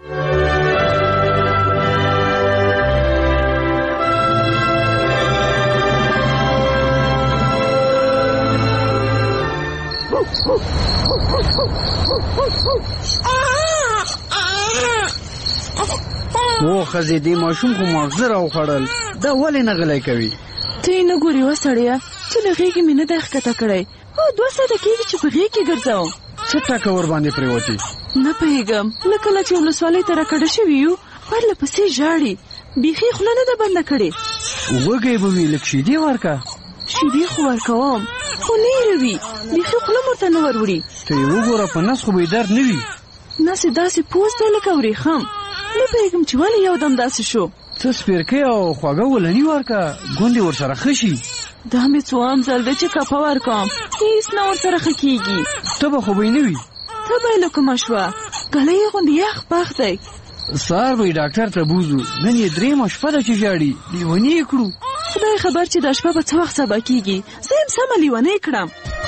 Speaker 28: و خزې دې ماشوم خو ماغزه راوخوړل، دا ولې نه غلی کوي؟
Speaker 29: ته یې نه ګورې وسړیه چې له غېږې مې نه دی ښکته کړی، او دوه ساعته کېږي چې په غېږ کې ګرځوم.
Speaker 28: څه ټکه ورباندې پرېوتې؟
Speaker 29: نه پوهېږم، له کله چې ولسوالۍ ته راکډه شوي یو پرله پسې ژاړي، بیخي خوله نه ده بنده کړې.
Speaker 28: وږی به وي، لږ شیدې ورکه.
Speaker 29: شیدې خو ورکوم خو نه یې روي بیخي خوله مرته نه وروړي.
Speaker 28: ته یې وګوره په نس خو به یې درد نه وي.
Speaker 29: نس یې داسې پوست دی لکه ورېښم. نه پوهېږم چې ولې یو دم داسې شو.
Speaker 28: ته سپېرکۍ او خواږه ولني ورکه ګوندې ورسره ښه شي.
Speaker 29: دا مې څوام ځل دی چې کپه ورکوم هېڅ نه ورسره ښه کېږي.
Speaker 28: تبه خو به یې نه وي.
Speaker 29: تبه یې له کومه شوه ګله یې غوندې یخ پخ دی.
Speaker 28: سهار به یې ډاکټر ته بوځو. نن یې درېیمه شپه ده چې ژاړي. لیوني یې کړو.
Speaker 29: خدای خبر چې دا شپه به څه وخت سبا کېږي. زه یم سمه لیونی کړم.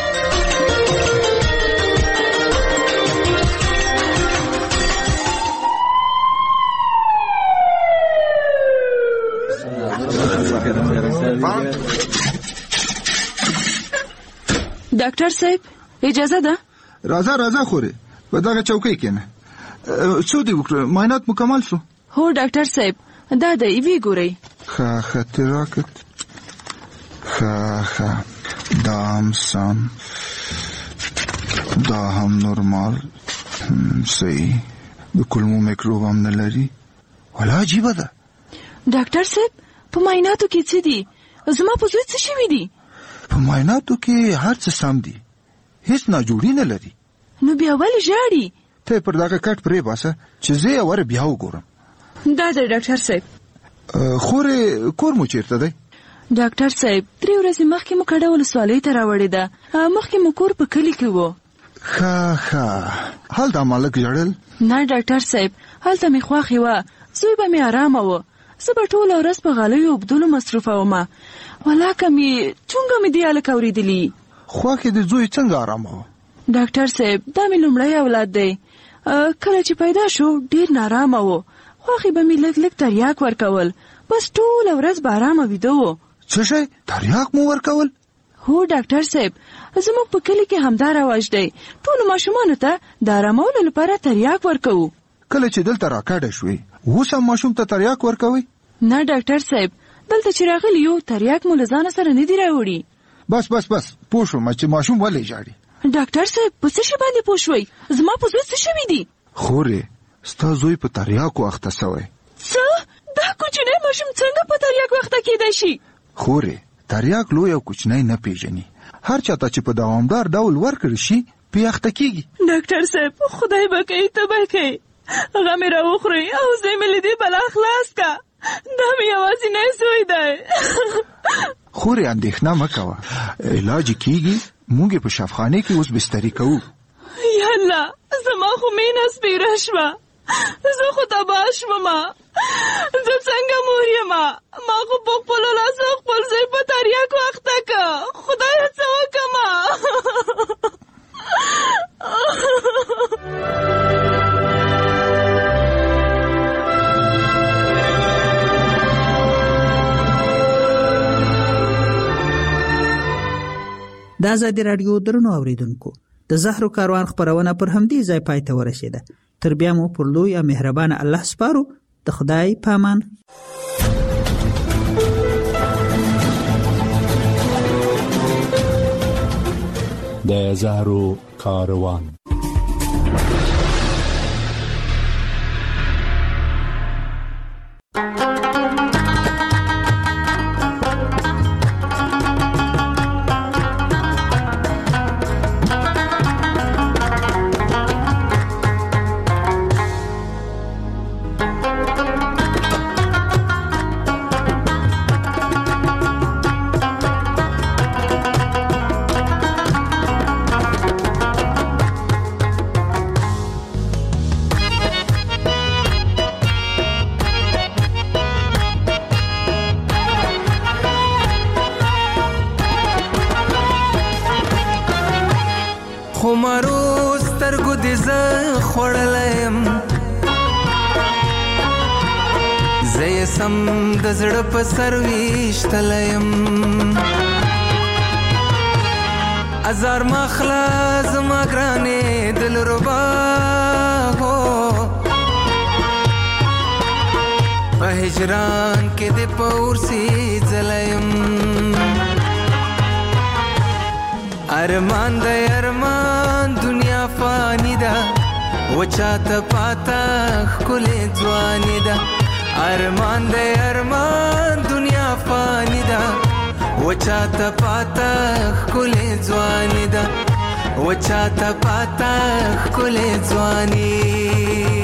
Speaker 29: ډاکټر صاحب اجازه ده؟
Speaker 7: راځه راځه خورې په دغه چوکۍ کښېنه. څه دې وکړه؟ معاینات مکمل شو؟
Speaker 29: هو ډاکټر صاحب دا دی ویې ګورئ.
Speaker 7: ښه ښه تراکت ښه ښه دا هم سم دا هم نورمال صحیح د کولمو میکروب هم نه لري. ولا عجیبه ده.
Speaker 29: ډاکټر صاحب په معایناتو کې څه دي؟ زما په زوی څه شوي دي؟
Speaker 7: په معایناتو کې هر څه سم دي هیڅ ناجوړي نه لري.
Speaker 29: نو بیا ولې ژاړي؟
Speaker 7: ته پر دغه کټ پرې باسه چې زه یې ور بیا وګورم.
Speaker 29: دا دی ډاکټر صاحب.
Speaker 7: خورې کور مو چیرته دی؟
Speaker 29: ډاکټر صاحب درې ورځې مخکې مو کډه ولسوالۍ ته راوړې ده. مخکې مو کور په کلي کې و.
Speaker 7: ښه ښه هلته مالک ژړل؟
Speaker 29: نه ډاکټر صاحب هلته مې خوښې وه. زوی به مې ارامه و. زه به ټوله ورځ په غالیو اوبدلو مصروفه ومه. ولاکه مې چونګه مې دې هلک اورېدلي.
Speaker 7: خوښې د زوی څنګه ارامه وه؟
Speaker 29: ډاکټر صاحب دا مې لومړی اولاد دی. کله چې پیدا شو ډېر نارامه و. خوښې به مې لږ لږ تریاک ورکول. بس ټوله ورځ به ارامه ویده و.
Speaker 7: څه شی تریاک مو ورکول؟
Speaker 29: هو ډاکټر صاحب زموږ په کلي کې همدا رواج دی. ټولو ماشومانو ته د ارامولو لپاره تریاک ورکوو.
Speaker 7: کله چې دلته راکډه شوې اوس هم ماشوم ته تریاک ورکوئ؟
Speaker 29: نه ډاکټر صاحب دلته چې راغلی یو تریاک مو له ځانه سره نه دی راوړي.
Speaker 7: بس بس بس پوه شوم چې ماشوم ولې ژاړي.
Speaker 29: ډاکټر صاحب په څه شي باندې پوه شوئ؟ زما په زوی څه شوي دي؟
Speaker 7: خورې ستا زوی په تریاکو اخته سوی.
Speaker 29: څه؟ دا کوچنی ماشوم څنګه په تریاکو اخته کېدی شي؟
Speaker 7: خورې تریاک لوی او کوچنی نه پیژني. هر چاته چې په دوامدار ډول ورکړل شي پې اخته کېږي.
Speaker 29: ډاکټر صاحب خدای به کوي ته به کوي. هغه مې راوخورئ او زه مې له دې بلا خلاص کا. دا مې یوازینی زوی دی.
Speaker 7: خورې اندېښنه مه کوه علاج کېږي. موږ یې په شفخانه کې اوس بستري کوو.
Speaker 29: یا الله زما خو مینه سپیره شوه. زه خو تباه شومه. زه څنګه مور یمه؟ ما خو په خپلو لاسو خپل زوی په تریاکو اخته که. خدایه څه وکمه؟
Speaker 11: د ازادي راډیو درنو اوریدونکو د زهرو کاروان خبرونه پر همدې ځای پای ته ورسېده. تر بیا مو پر لوی او مهربان الله سپارو. د خدای پامان.
Speaker 10: د زهرو کاروان.
Speaker 8: سم د زړه په سر ویشتلیم ازار مخلا زما ګرانې دل ربا هو په هجران کې د پورسي ځلیم ارمان د ارمان دنیا فانی ده وچاته پاتا خلې ځواني ده ارمان د ارمان دنیا فانی ده وچاته پاتا خولې ځواني ده وچاته پاتا خولې ځواني